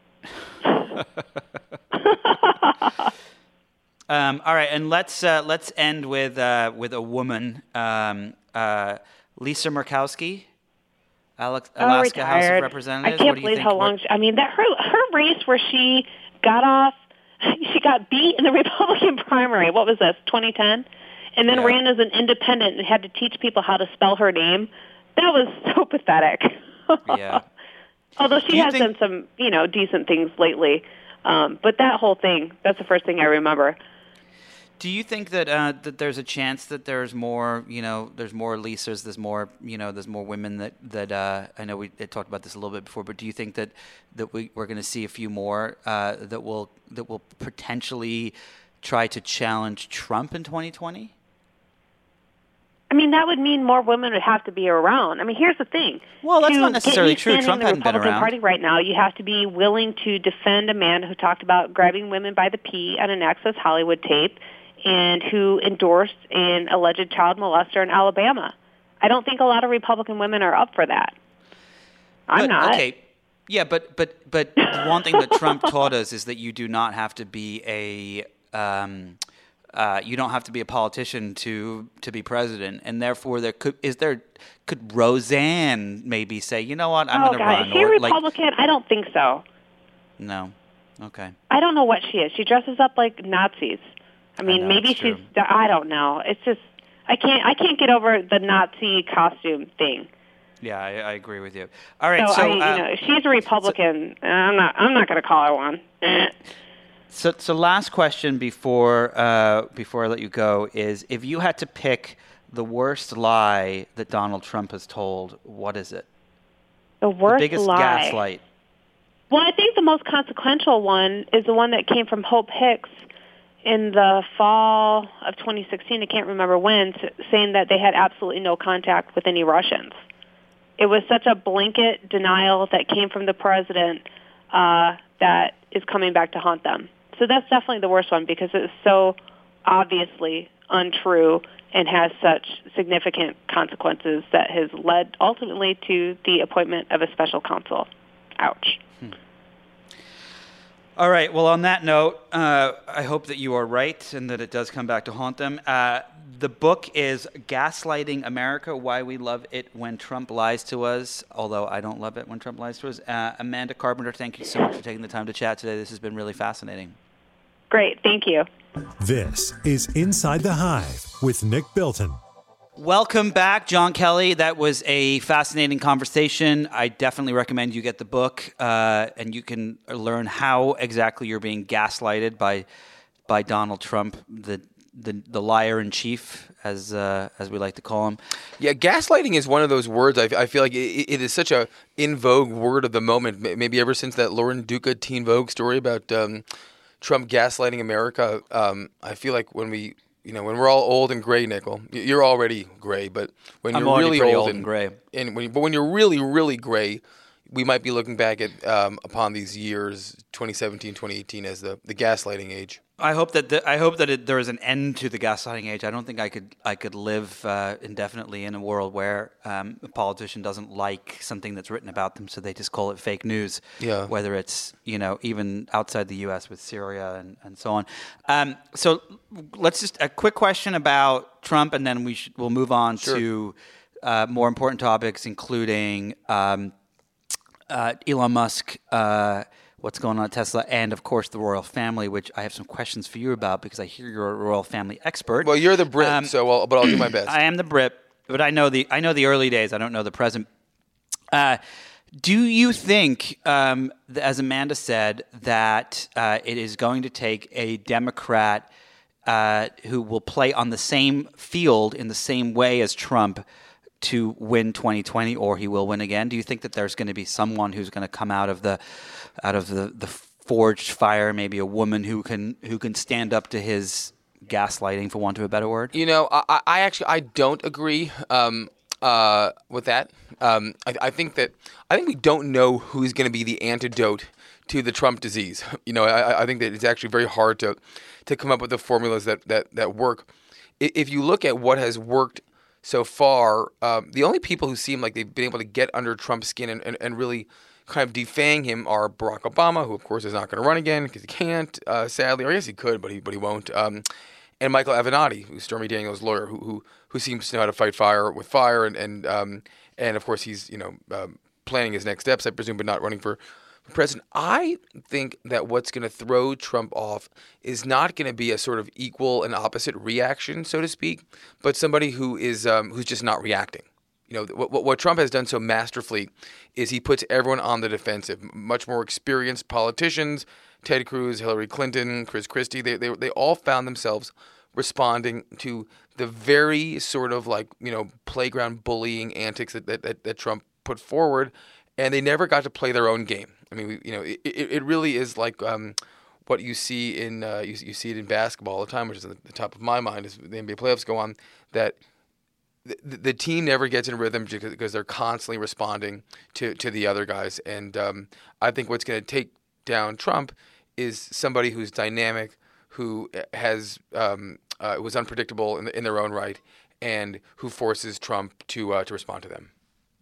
All right, and let's end with a woman, Lisa Murkowski, Alaska House of Representatives. I can't believe how long. Her race where she got beat in the Republican primary. What was this? 2010. And then ran as an independent and had to teach people how to spell her name. That was so pathetic. Yeah. Although she has done some, decent things lately. But that whole thing, that's the first thing I remember. Do you think that that there's a chance that there's more, there's more Lisas, there's more women that I know we talked about this a little bit before, but do you think that we're going to see a few more that will potentially try to challenge Trump in 2020? I mean, that would mean more women would have to be around. I mean, here's the thing. Well, that's not necessarily true. Trump hadn't been around. The Republican Party right now, you have to be willing to defend a man who talked about grabbing women by the pee on an Access Hollywood tape and who endorsed an alleged child molester in Alabama. I don't think a lot of Republican women are up for that. I'm not. Okay. Yeah, but one thing that Trump taught us is that you do not have to be a you don't have to be a politician to be president, and therefore could Roseanne maybe say, you know what, I'm going to run? Is she a Republican? I don't think so. No. Okay. I don't know what she is. She dresses up like Nazis. I mean, maybe she's. I don't know. It's just I can't get over the Nazi costume thing. Yeah, I agree with you. All right, so she's a Republican. I'm not going to call her one. So last question before I let you go is, if you had to pick the worst lie that Donald Trump has told, what is it? The worst biggest lie. Gaslight. Well, I think the most consequential one is the one that came from Hope Hicks in the fall of 2016, I can't remember when, saying that they had absolutely no contact with any Russians. It was such a blanket denial that came from the president that is coming back to haunt them. So that's definitely the worst one because it's so obviously untrue and has such significant consequences that has led ultimately to the appointment of a special counsel. Ouch. All right. Well, on that note, I hope that you are right and that it does come back to haunt them. The book is Gaslighting America, Why We Love It When Trump Lies to Us, although I don't love it when Trump lies to us. Amanda Carpenter, thank you so much for taking the time to chat today. This has been really fascinating. Great. Thank you. This is Inside the Hive with Nick Bilton. Welcome back, John Kelly. That was a fascinating conversation. I definitely recommend you get the book, and you can learn how exactly you're being gaslighted by Donald Trump, the liar in chief, as we like to call him. Yeah, gaslighting is one of those words. I feel like it is such a in vogue word of the moment. Maybe ever since that Lauren Duca Teen Vogue story about Trump gaslighting America. I feel like when we're all old and gray, Nickel, you're already gray, but when I'm you're really old and gray, but when you're really, really gray, we might be looking back at upon these years, 2017, 2018, as the gaslighting age. I hope that there is an end to the gaslighting age. I don't think I could live indefinitely in a world where a politician doesn't like something that's written about them, so they just call it fake news. Yeah. Whether it's even outside the U.S. with Syria and so on. So let's just a quick question about Trump, and then we'll move on to more important topics, including Elon Musk. What's going on at Tesla, and of course the royal family, which I have some questions for you about because I hear you're a royal family expert. Well, you're the Brit, but I'll do my best. I am the Brit, but I know the early days. I don't know the present. Do you think, as Amanda said, that it is going to take a Democrat who will play on the same field in the same way as Trump to win 2020, or he will win again? Do you think that there's going to be someone who's going to come out of the forged fire, maybe a woman who can stand up to his gaslighting, for want of a better word? I don't agree with that. I think we don't know who's going to be the antidote to the Trump disease. I think that it's actually very hard to come up with the formulas that work. If you look at what has worked so far, the only people who seem like they've been able to get under Trump's skin and really kind of defang him are Barack Obama, who of course is not going to run again because he can't, sadly, or I guess he could, but he won't. And Michael Avenatti, who's Stormy Daniels' lawyer, who seems to know how to fight fire with fire, and of course he's planning his next steps, I presume, but not running for president. I think that what's going to throw Trump off is not going to be a sort of equal and opposite reaction, so to speak, but somebody who is who's just not reacting. What Trump has done so masterfully is he puts everyone on the defensive. Much more experienced politicians, Ted Cruz, Hillary Clinton, Chris Christie, they all found themselves responding to the very sort of playground bullying antics that Trump put forward, and they never got to play their own game. I mean, it really is like what you see in you see it in basketball all the time, which is at the top of my mind as the NBA playoffs go on, that the team never gets in rhythm because they're constantly responding to the other guys. And I think what's going to take down Trump is somebody who's dynamic, who has was unpredictable in their own right, and who forces Trump to respond to them.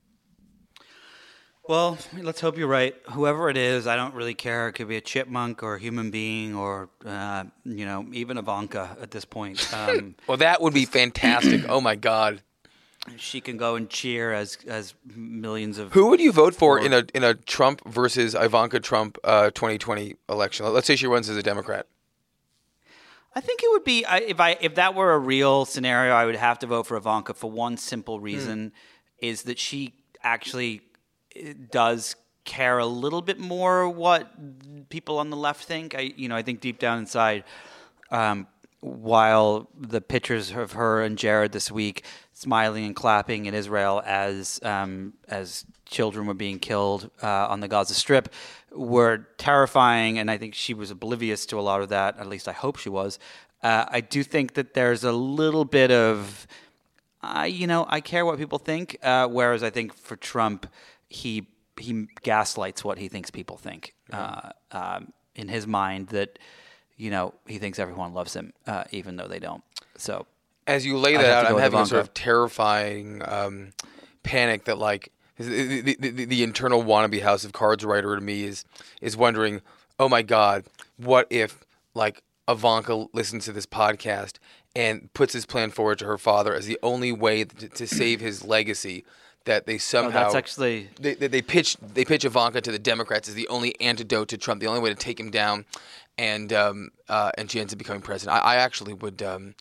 Well, let's hope you're right. Whoever it is, I don't really care. It could be a chipmunk or a human being or, even Ivanka at this point. Well, that would be fantastic. Oh, my God. She can go and cheer as millions of... Who would you vote for in a Trump versus Ivanka Trump 2020 election? Let's say she runs as a Democrat. I think it would be... If that were a real scenario, I would have to vote for Ivanka for one simple reason, is that she actually... does care a little bit more what people on the left think. I think deep down inside, while the pictures of her and Jared this week smiling and clapping in Israel as children were being killed on the Gaza Strip were terrifying, and I think she was oblivious to a lot of that. At least I hope she was. I do think that there's a little bit of, I care what people think, whereas I think for Trump, he gaslights what he thinks people think in his mind that, he thinks everyone loves him, even though they don't. So as you lay that out, I'm having a sort of terrifying panic that like the internal wannabe House of Cards writer to me is wondering, oh my God, what if like Ivanka listens to this podcast and puts his plan forward to her father as the only way to save his legacy, that they somehow that's actually they pitch Ivanka to the Democrats as the only antidote to Trump, the only way to take him down, and she ends up becoming president. I actually would.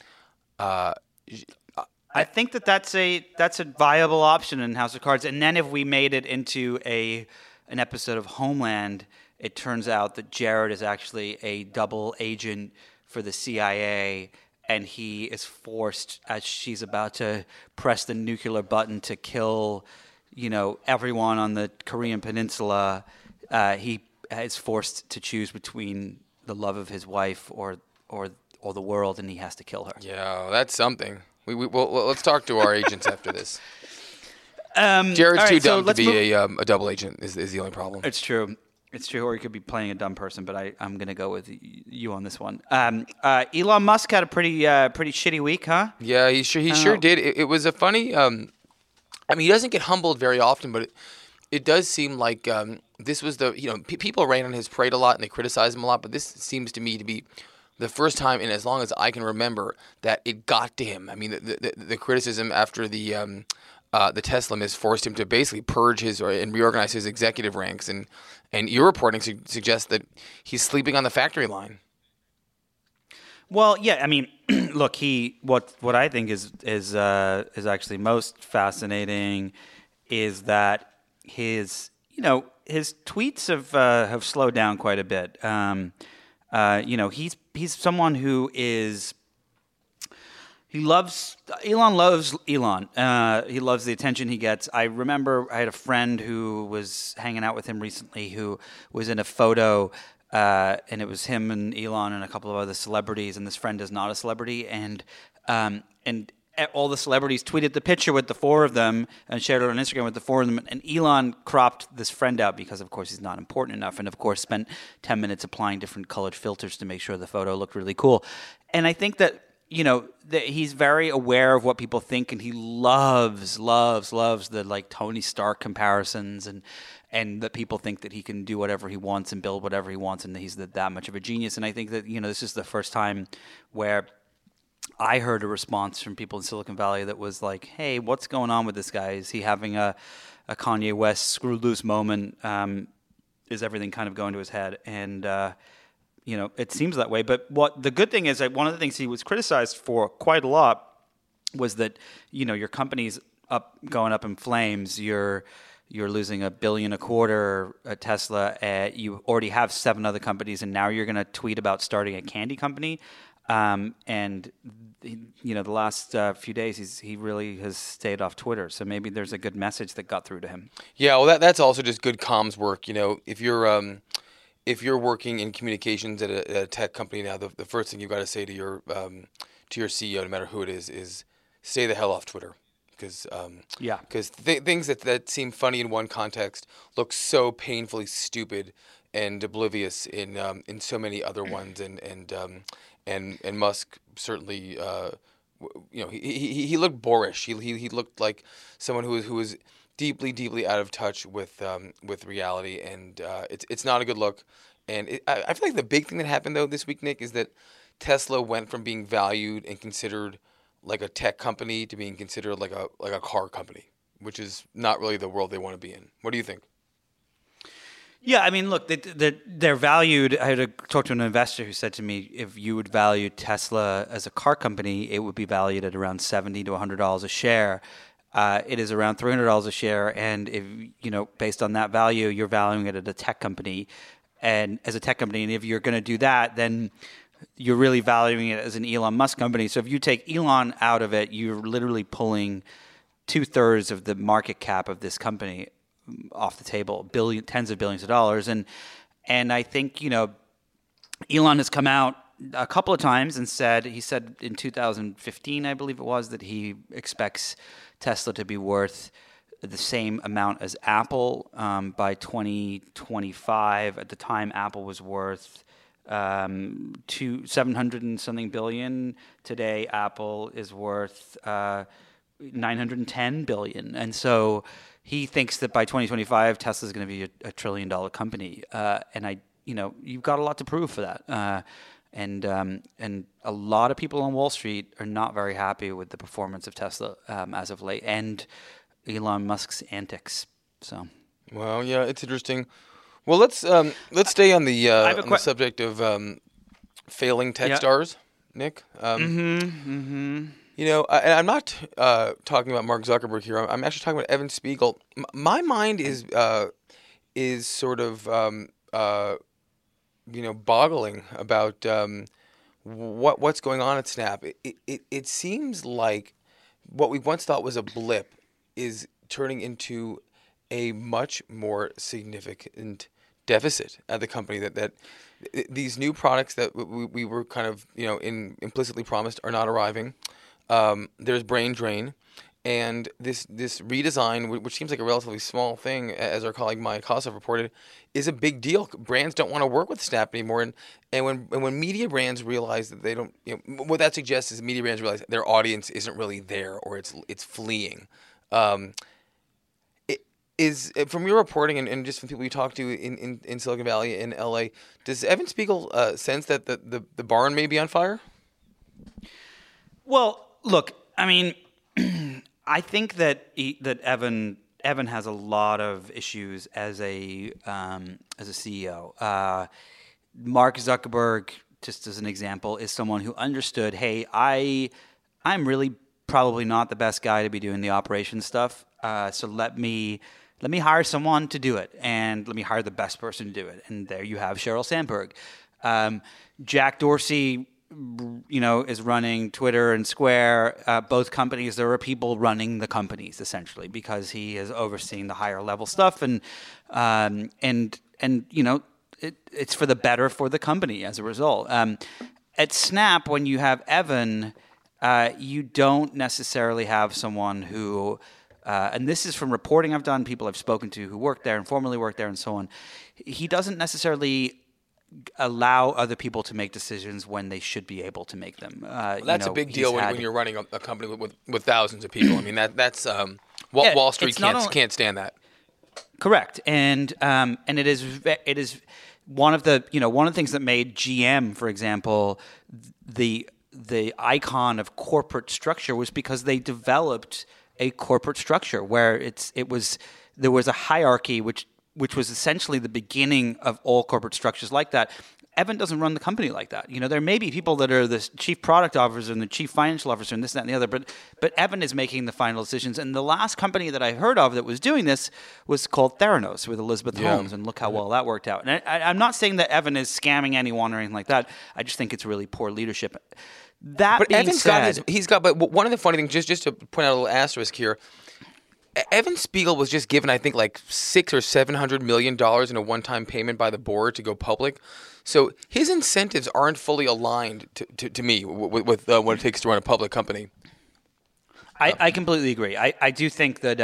I think that's a viable option in House of Cards. And then if we made it into an episode of Homeland, it turns out that Jared is actually a double agent for the CIA, and he is forced, as she's about to press the nuclear button to kill, everyone on the Korean Peninsula, he is forced to choose between the love of his wife or the world, and he has to kill her. Yeah, that's something. Well, let's talk to our agents after this. Jared's too dumb to be a double agent is the only problem. It's true. It's true, or he could be playing a dumb person, but I'm going to go with you on this one. Elon Musk had a pretty shitty week, huh? Yeah, he sure did. It was a funny. He doesn't get humbled very often, but it does seem like this was people ran on his parade a lot and they criticized him a lot, but this seems to me to be the first time in as long as I can remember that it got to him. I mean, the criticism after the Tesla miss forced him to basically purge and reorganize his executive ranks, and your reporting suggests that he's sleeping on the factory line. Well, yeah, I mean, look, what I think is actually most fascinating is that his tweets have slowed down quite a bit. He's someone who is. Elon loves Elon. He loves the attention he gets. I remember I had a friend who was hanging out with him recently who was in a photo, and it was him and Elon and a couple of other celebrities, and this friend is not a celebrity, and all the celebrities tweeted the picture with the four of them and shared it on Instagram with the four of them, and Elon cropped this friend out because, of course, he's not important enough, and, of course, spent 10 minutes applying different colored filters to make sure the photo looked really cool. And I think that he's very aware of what people think, and he loves the like Tony Stark comparisons, and that people think that he can do whatever he wants and build whatever he wants, and that he's that much of a genius. And I think that this is the first time where I heard a response from people in Silicon Valley that was like, "Hey, what's going on with this guy? Is he having a Kanye West screw loose moment? Is everything kind of going to his head?" And it seems that way. But what the good thing is that one of the things he was criticized for quite a lot was that, your company's going up in flames. You're losing $1.25 billion at Tesla. You already have 7 other companies, and now you're going to tweet about starting a candy company. And the last few days, he really has stayed off Twitter. So maybe there's a good message that got through to him. Yeah, well, that's also just good comms work. If you're working in communications at a tech company now, the first thing you've got to say to your CEO, no matter who it is stay the hell off Twitter, because things that seem funny in one context look so painfully stupid and oblivious in so many other ones, and Musk certainly he looked boorish. He looked like someone who was deeply out of touch with reality, and it's not a good look. And I feel like the big thing that happened though this week, Nick, is that Tesla went from being valued and considered like a tech company to being considered like a car company, which is not really the world they want to be in. What do you think? Yeah, I mean, look, they're valued. I had to talk to an investor who said to me, if you would value Tesla as a car company, it would be valued at around $70 to $100 a share. It is around $300 a share, and if based on that value, you're valuing it at a tech company, and as a tech company, and if you're going to do that, then you're really valuing it as an Elon Musk company. So if you take Elon out of it, you're literally pulling 2/3 of the market cap of this company off the table, tens of billions of dollars. And I think, Elon has come out a couple of times and he said in 2015, I believe it was, that he expects Tesla to be worth the same amount as Apple by 2025. At the time, Apple was worth $700 and something billion. Today, Apple is worth $910 billion. And so he thinks that by 2025, Tesla is going to be a $1 trillion company. And you've got a lot to prove for that. And a lot of people on Wall Street are not very happy with the performance of Tesla as of late, and Elon Musk's antics. So, well, yeah, it's interesting. Well, let's stay on the subject of failing tech stars, Nick. And I'm not talking about Mark Zuckerberg here. I'm actually talking about Evan Spiegel. My mind is sort of boggling about what's going on at Snap. It seems like what we once thought was a blip is turning into a much more significant deficit at the company. That these new products that we were kind of implicitly promised are not arriving. There's brain drain. And this redesign, which seems like a relatively small thing, as our colleague Maya Kosov reported, is a big deal. Brands don't want to work with Snap anymore, and when media brands realize that they don't, what that suggests is media brands realize their audience isn't really there, or it's fleeing. It is from your reporting and just from people you talk to in Silicon Valley in LA. Does Evan Spiegel sense that the barn may be on fire? Well, look, I mean. I think that Evan has a lot of issues as a CEO. Mark Zuckerberg, just as an example, is someone who understood, hey, I'm really probably not the best guy to be doing the operations stuff. So let me hire someone to do it, and let me hire the best person to do it. And there you have Sheryl Sandberg. Jack Dorsey, is running Twitter and Square, both companies. There are people running the companies essentially because he is overseeing the higher level stuff, and it's for the better for the company as a result. At Snap, when you have Evan, you don't necessarily have someone who, and this is from reporting I've done, people I've spoken to who worked there and formerly worked there and so on. He doesn't necessarily allow other people to make decisions when they should be able to make them. That's a big deal when you're running a company with thousands of people. I mean, that's Wall Street can't stand that. Correct, and it is one of the things that made GM, for example, the icon of corporate structure was because they developed a corporate structure where there was a hierarchy which was essentially the beginning of all corporate structures like that. Evan doesn't run the company like that. There may be people that are the chief product officer and the chief financial officer and this, that, and the other, but Evan is making the final decisions. And the last company that I heard of that was doing this was called Theranos with Elizabeth Holmes, and look how well that worked out. And I'm not saying that Evan is scamming anyone or anything like that. I just think it's really poor leadership. But Evan's but one of the funny things, just to point out a little asterisk here, Evan Spiegel was just given, I think, like $600 or $700 million in a one-time payment by the board to go public. So his incentives aren't fully aligned to me with what it takes to run a public company. I completely agree. I do think that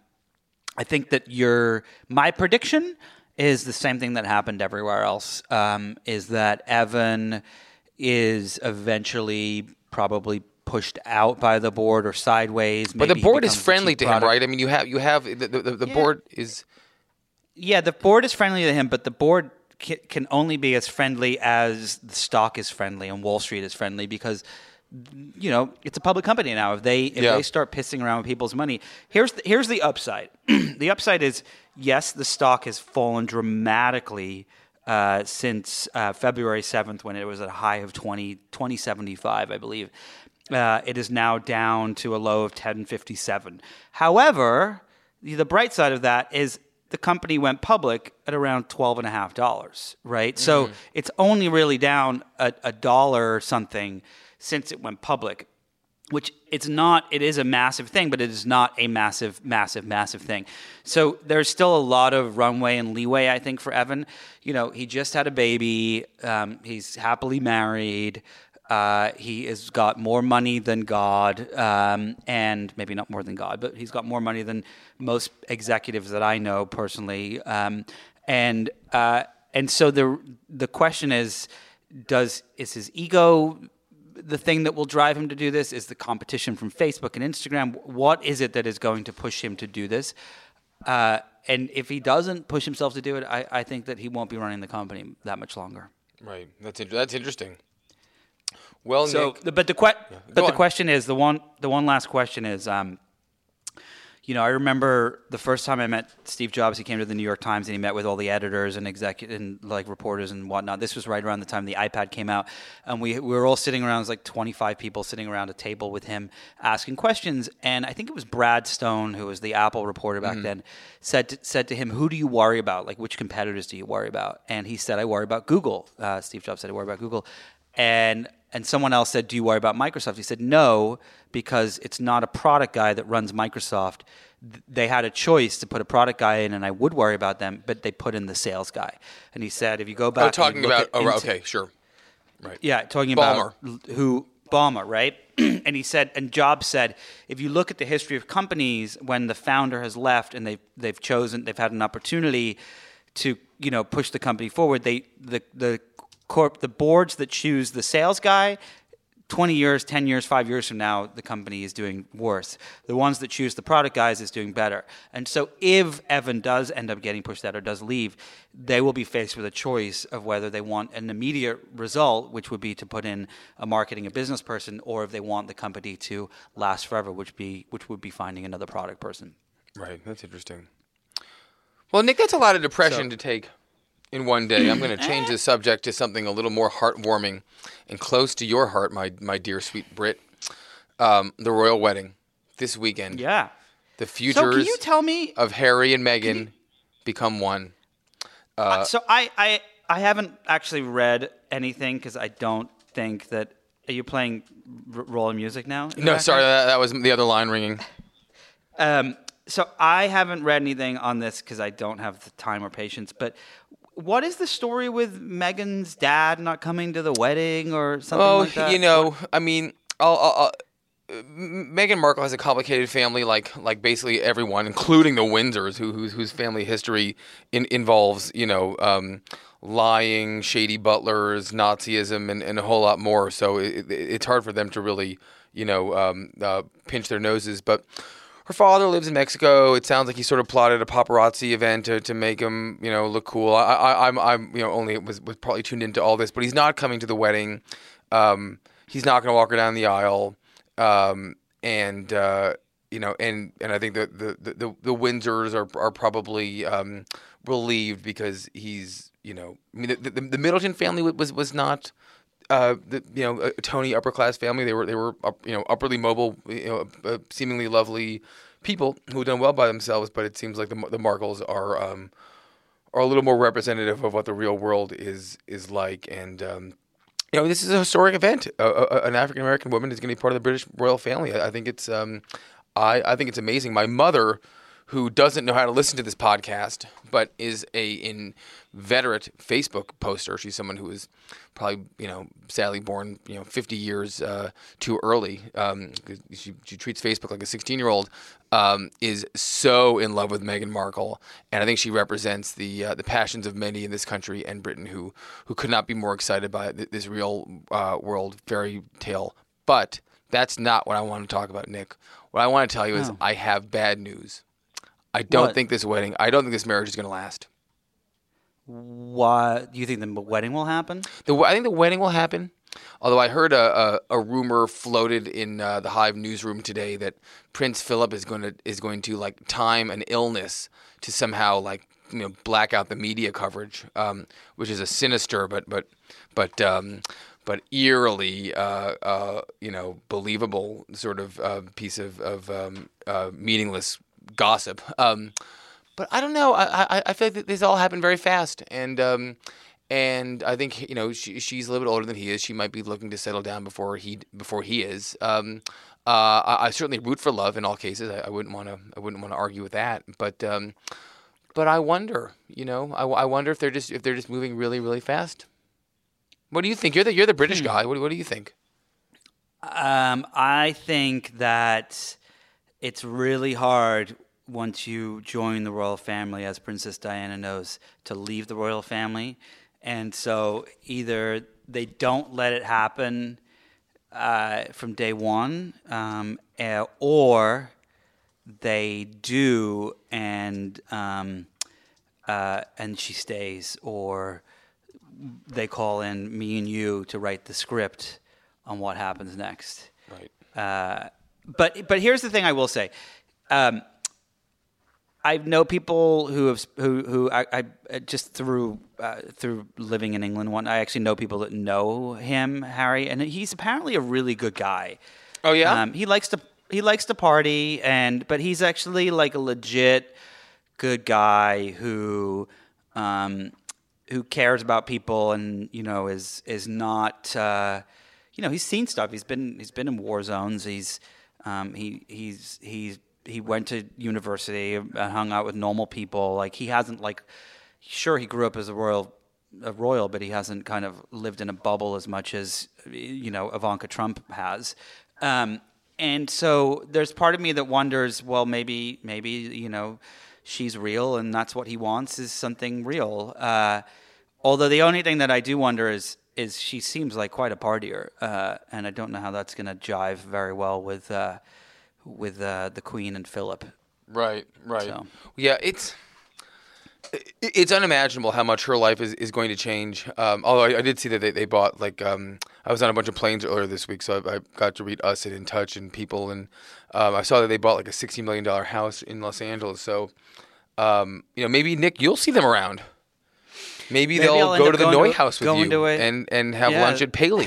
my prediction is the same thing that happened everywhere else. Is that Evan is eventually probably pushed out by the board or sideways. But the board is friendly to him, right? I mean, you have the board is. Yeah, the board is friendly to him, but the board can only be as friendly as the stock is friendly and Wall Street is friendly because, it's a public company now. If they start pissing around with people's money, here's the upside. The upside is, yes, the stock has fallen dramatically since February 7th when it was at a high of 2075, I believe. It is now down to a low of 1057. However, the bright side of that is the company went public at around $12.50, right? So it's only really down a dollar or something since it went public, which it is a massive thing, but it is not a massive thing. So there's still a lot of runway and leeway, I think, for Evan. He just had a baby. He's happily married. He has got more money than God, and maybe not more than God, but he's got more money than most executives that I know personally. And so the question is his ego the thing that will drive him to do this? Is the competition from Facebook and Instagram? What is it that is going to push him to do this? And if he doesn't push himself to do it, I think that he won't be running the company that much longer. Right. That's interesting. Well, so, Nick, but the question is the one last question is, I remember the first time I met Steve Jobs. He came to the New York Times and he met with all the editors and reporters and whatnot. This was right around the time the iPad came out, and we were all sitting around. It was like 25 people sitting around a table with him asking questions. And I think it was Brad Stone, who was the Apple reporter back then, said to him, "Who do you worry about? Like, which competitors do you worry about?" And he said, "I worry about Google." Steve Jobs said, "I worry about Google," and someone else said, "Do you worry about Microsoft?" He said, "No, because it's not a product guy that runs Microsoft. They had a choice to put a product guy in, and I would worry about them, but they put in the sales guy." And he said, if you go back... okay, sure. Right. Yeah, talking Ballmer. about Ballmer, right? And he said, and Jobs said, if you look at the history of companies, when the founder has left and they've had an opportunity to, push the company forward, the boards that choose the sales guy, 20 years, 10 years, 5 years from now, the company is doing worse. The ones that choose the product guys is doing better. And so if Evan does end up getting pushed out or does leave, they will be faced with a choice of whether they want an immediate result, which would be to put in a marketing, a business person, or if they want the company to last forever, which would be finding another product person. Right. That's interesting. Well, Nick, that's a lot of depression to take in one day. I'm going to change the subject to something a little more heartwarming and close to your heart, my dear sweet Brit. The royal wedding this weekend. Yeah. The futures so can you tell me, of Harry and Meghan become one. So I haven't actually read anything because I don't think that... Are you playing rolling music now? No, sorry, that was the other line ringing. So I haven't read anything on this because I don't have the time or patience, but... What is the story with Meghan's dad not coming to the wedding or something like that? Meghan Markle has a complicated family, like basically everyone, including the Windsors, whose family history involves, lying, shady butlers, Nazism, and a whole lot more. So it's hard for them to really, pinch their noses, but. Her father lives in Mexico. It sounds like he sort of plotted a paparazzi event to make him, look cool. I'm only was probably tuned into all this, but he's not coming to the wedding. He's not going to walk her down the aisle. And I think the Windsors are probably relieved because he's, the Middleton family was not. A Tony upper class family. They were upperly mobile, seemingly lovely people who have done well by themselves. But it seems like the Markles are a little more representative of what the real world is like. And this is a historic event. An African American woman is going to be part of the British royal family. I think it's I think it's amazing. My mother, who doesn't know how to listen to this podcast, but is an inveterate Facebook poster. She's someone who is probably, sadly born, 50 years too early. She treats Facebook like a 16-year-old. Is so in love with Meghan Markle, and I think she represents the passions of many in this country and Britain who could not be more excited by this real world fairy tale. But that's not what I want to talk about, Nick. What I want to tell you is I have bad news. I don't think this marriage is going to last. Why do you think the wedding will happen? I think the wedding will happen. Although I heard a rumor floated in the Hive newsroom today that Prince Philip is going to like time an illness to somehow black out the media coverage, which is a sinister but eerily believable sort of piece of meaningless gossip. But I don't know. I feel like this all happened very fast, and I think she's a little bit older than he is. She might be looking to settle down before he is. I certainly root for love in all cases. I wouldn't want to argue with that. But I wonder. I wonder if they're just moving really, really fast. What do you think? You're the British guy. What do you think? I think that it's really hard once you join the royal family, as Princess Diana knows, to leave the royal family. And so either they don't let it happen from day one, or they do, and she stays, or they call in me and you to write the script on what happens next. Right. But here's the thing I will say. I know people who I just through living in England. I actually know people that know him, Harry, and he's apparently a really good guy. Oh yeah. He likes to party, but he's actually like a legit good guy who cares about people, and is not. He's seen stuff. He's been in war zones. He went to university and hung out with normal people. Like, he hasn't, sure, he grew up as a royal, but he hasn't kind of lived in a bubble as much as, Ivanka Trump has. And so there's part of me that wonders, well, maybe, she's real, and that's what he wants, is something real. Although the only thing that I do wonder is she seems like quite a partier, and I don't know how that's going to jive very well with the Queen and Philip. Right. So. Yeah, it's unimaginable how much her life is going to change. Although I did see that they bought, I was on a bunch of planes earlier this week, so I got to read Us and In Touch and People, and I saw that they bought a $60 million house in Los Angeles. So, maybe, Nick, you'll see them around. Maybe they'll go to the Noy House with you and have lunch at Paley.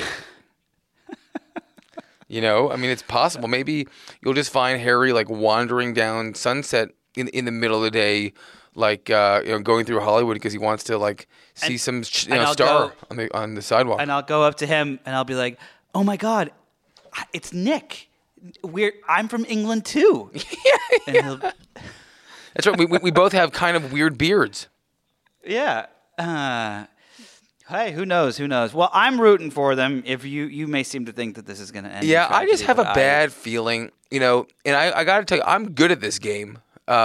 It's possible. Maybe you'll just find Harry wandering down Sunset in the middle of the day, going through Hollywood because he wants to see some star on the sidewalk. And I'll go up to him and I'll be like, "Oh my God, it's Nick. I'm from England too." Yeah. That's right. We both have kind of weird beards. Yeah. Hey, who knows? Well, I'm rooting for them. If you may seem to think that this is going to end. Yeah, I just have a bad feeling, and I got to tell you, I'm good at this game.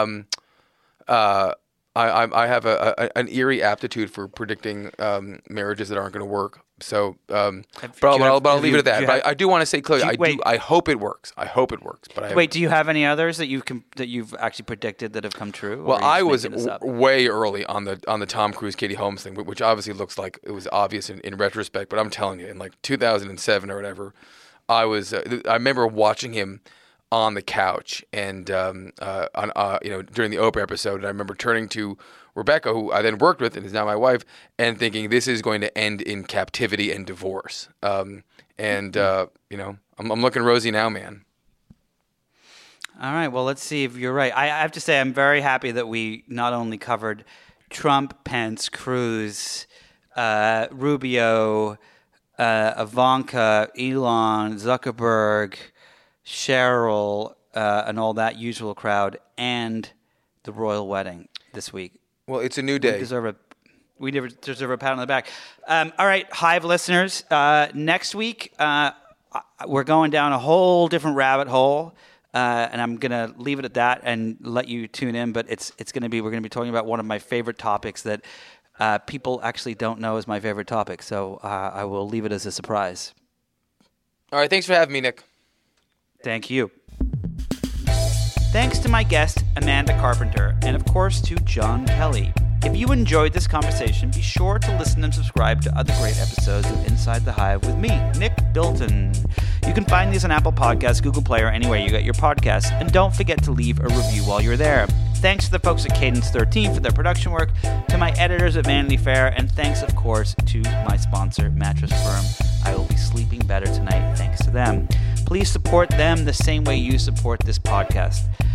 I have an eerie aptitude for predicting marriages that aren't going to work. So, but I'll leave it at that. But I do want to say clearly, I hope it works. But wait, do you have any others that you've actually predicted that have come true? Well, I was way early on the Tom Cruise, Katie Holmes thing, which obviously looks like it was obvious in retrospect. But I'm telling you, in 2007 or whatever, I remember watching him on the couch and during the Oprah episode, and I remember turning to Rebecca, who I then worked with and is now my wife, and thinking this is going to end in captivity and divorce. I'm looking rosy now, man. All right, well, let's see if you're right. I have to say I'm very happy that we not only covered Trump, Pence, Cruz, Rubio, Ivanka, Elon, Zuckerberg, Cheryl, and all that usual crowd, and the royal wedding this week. Well, it's a new day. We deserve a pat on the back. All right, Hive listeners, next week we're going down a whole different rabbit hole, and I'm gonna leave it at that and let you tune in. But we're gonna be talking about one of my favorite topics that people actually don't know is my favorite topic. So I will leave it as a surprise. All right, thanks for having me, Nick. Thank you. Thanks to my guest, Amanda Carpenter, and of course to John Kelly. If you enjoyed this conversation, be sure to listen and subscribe to other great episodes of Inside the Hive with me, Nick Bilton. You can find these on Apple Podcasts, Google Play, or anywhere you get your podcasts. And don't forget to leave a review while you're there. Thanks to the folks at Cadence 13 for their production work, to my editors at Vanity Fair, and thanks, of course, to my sponsor, Mattress Firm. I will be sleeping better tonight thanks to them. Please support them the same way you support this podcast.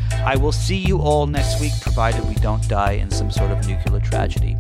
I will see you all next week, provided we don't die in some sort of nuclear tragedy.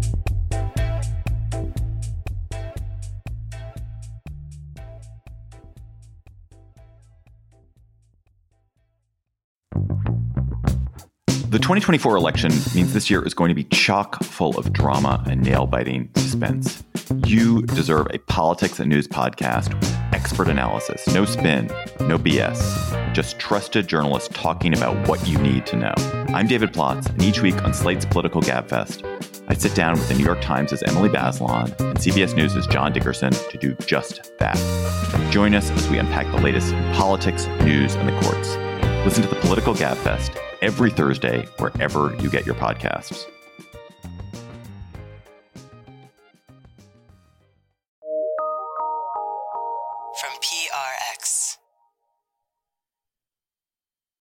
The 2024 election means this year is going to be chock full of drama and nail-biting suspense. You deserve a politics and news podcast with expert analysis, no spin, no BS, just trusted journalists talking about what you need to know. I'm David Plotz, and each week on Slate's Political Gabfest, I sit down with the New York Times' Emily Bazelon and CBS News' John Dickerson to do just that. Join us as we unpack the latest in politics, news, and the courts. Listen to the Political Gabfest every Thursday, wherever you get your podcasts.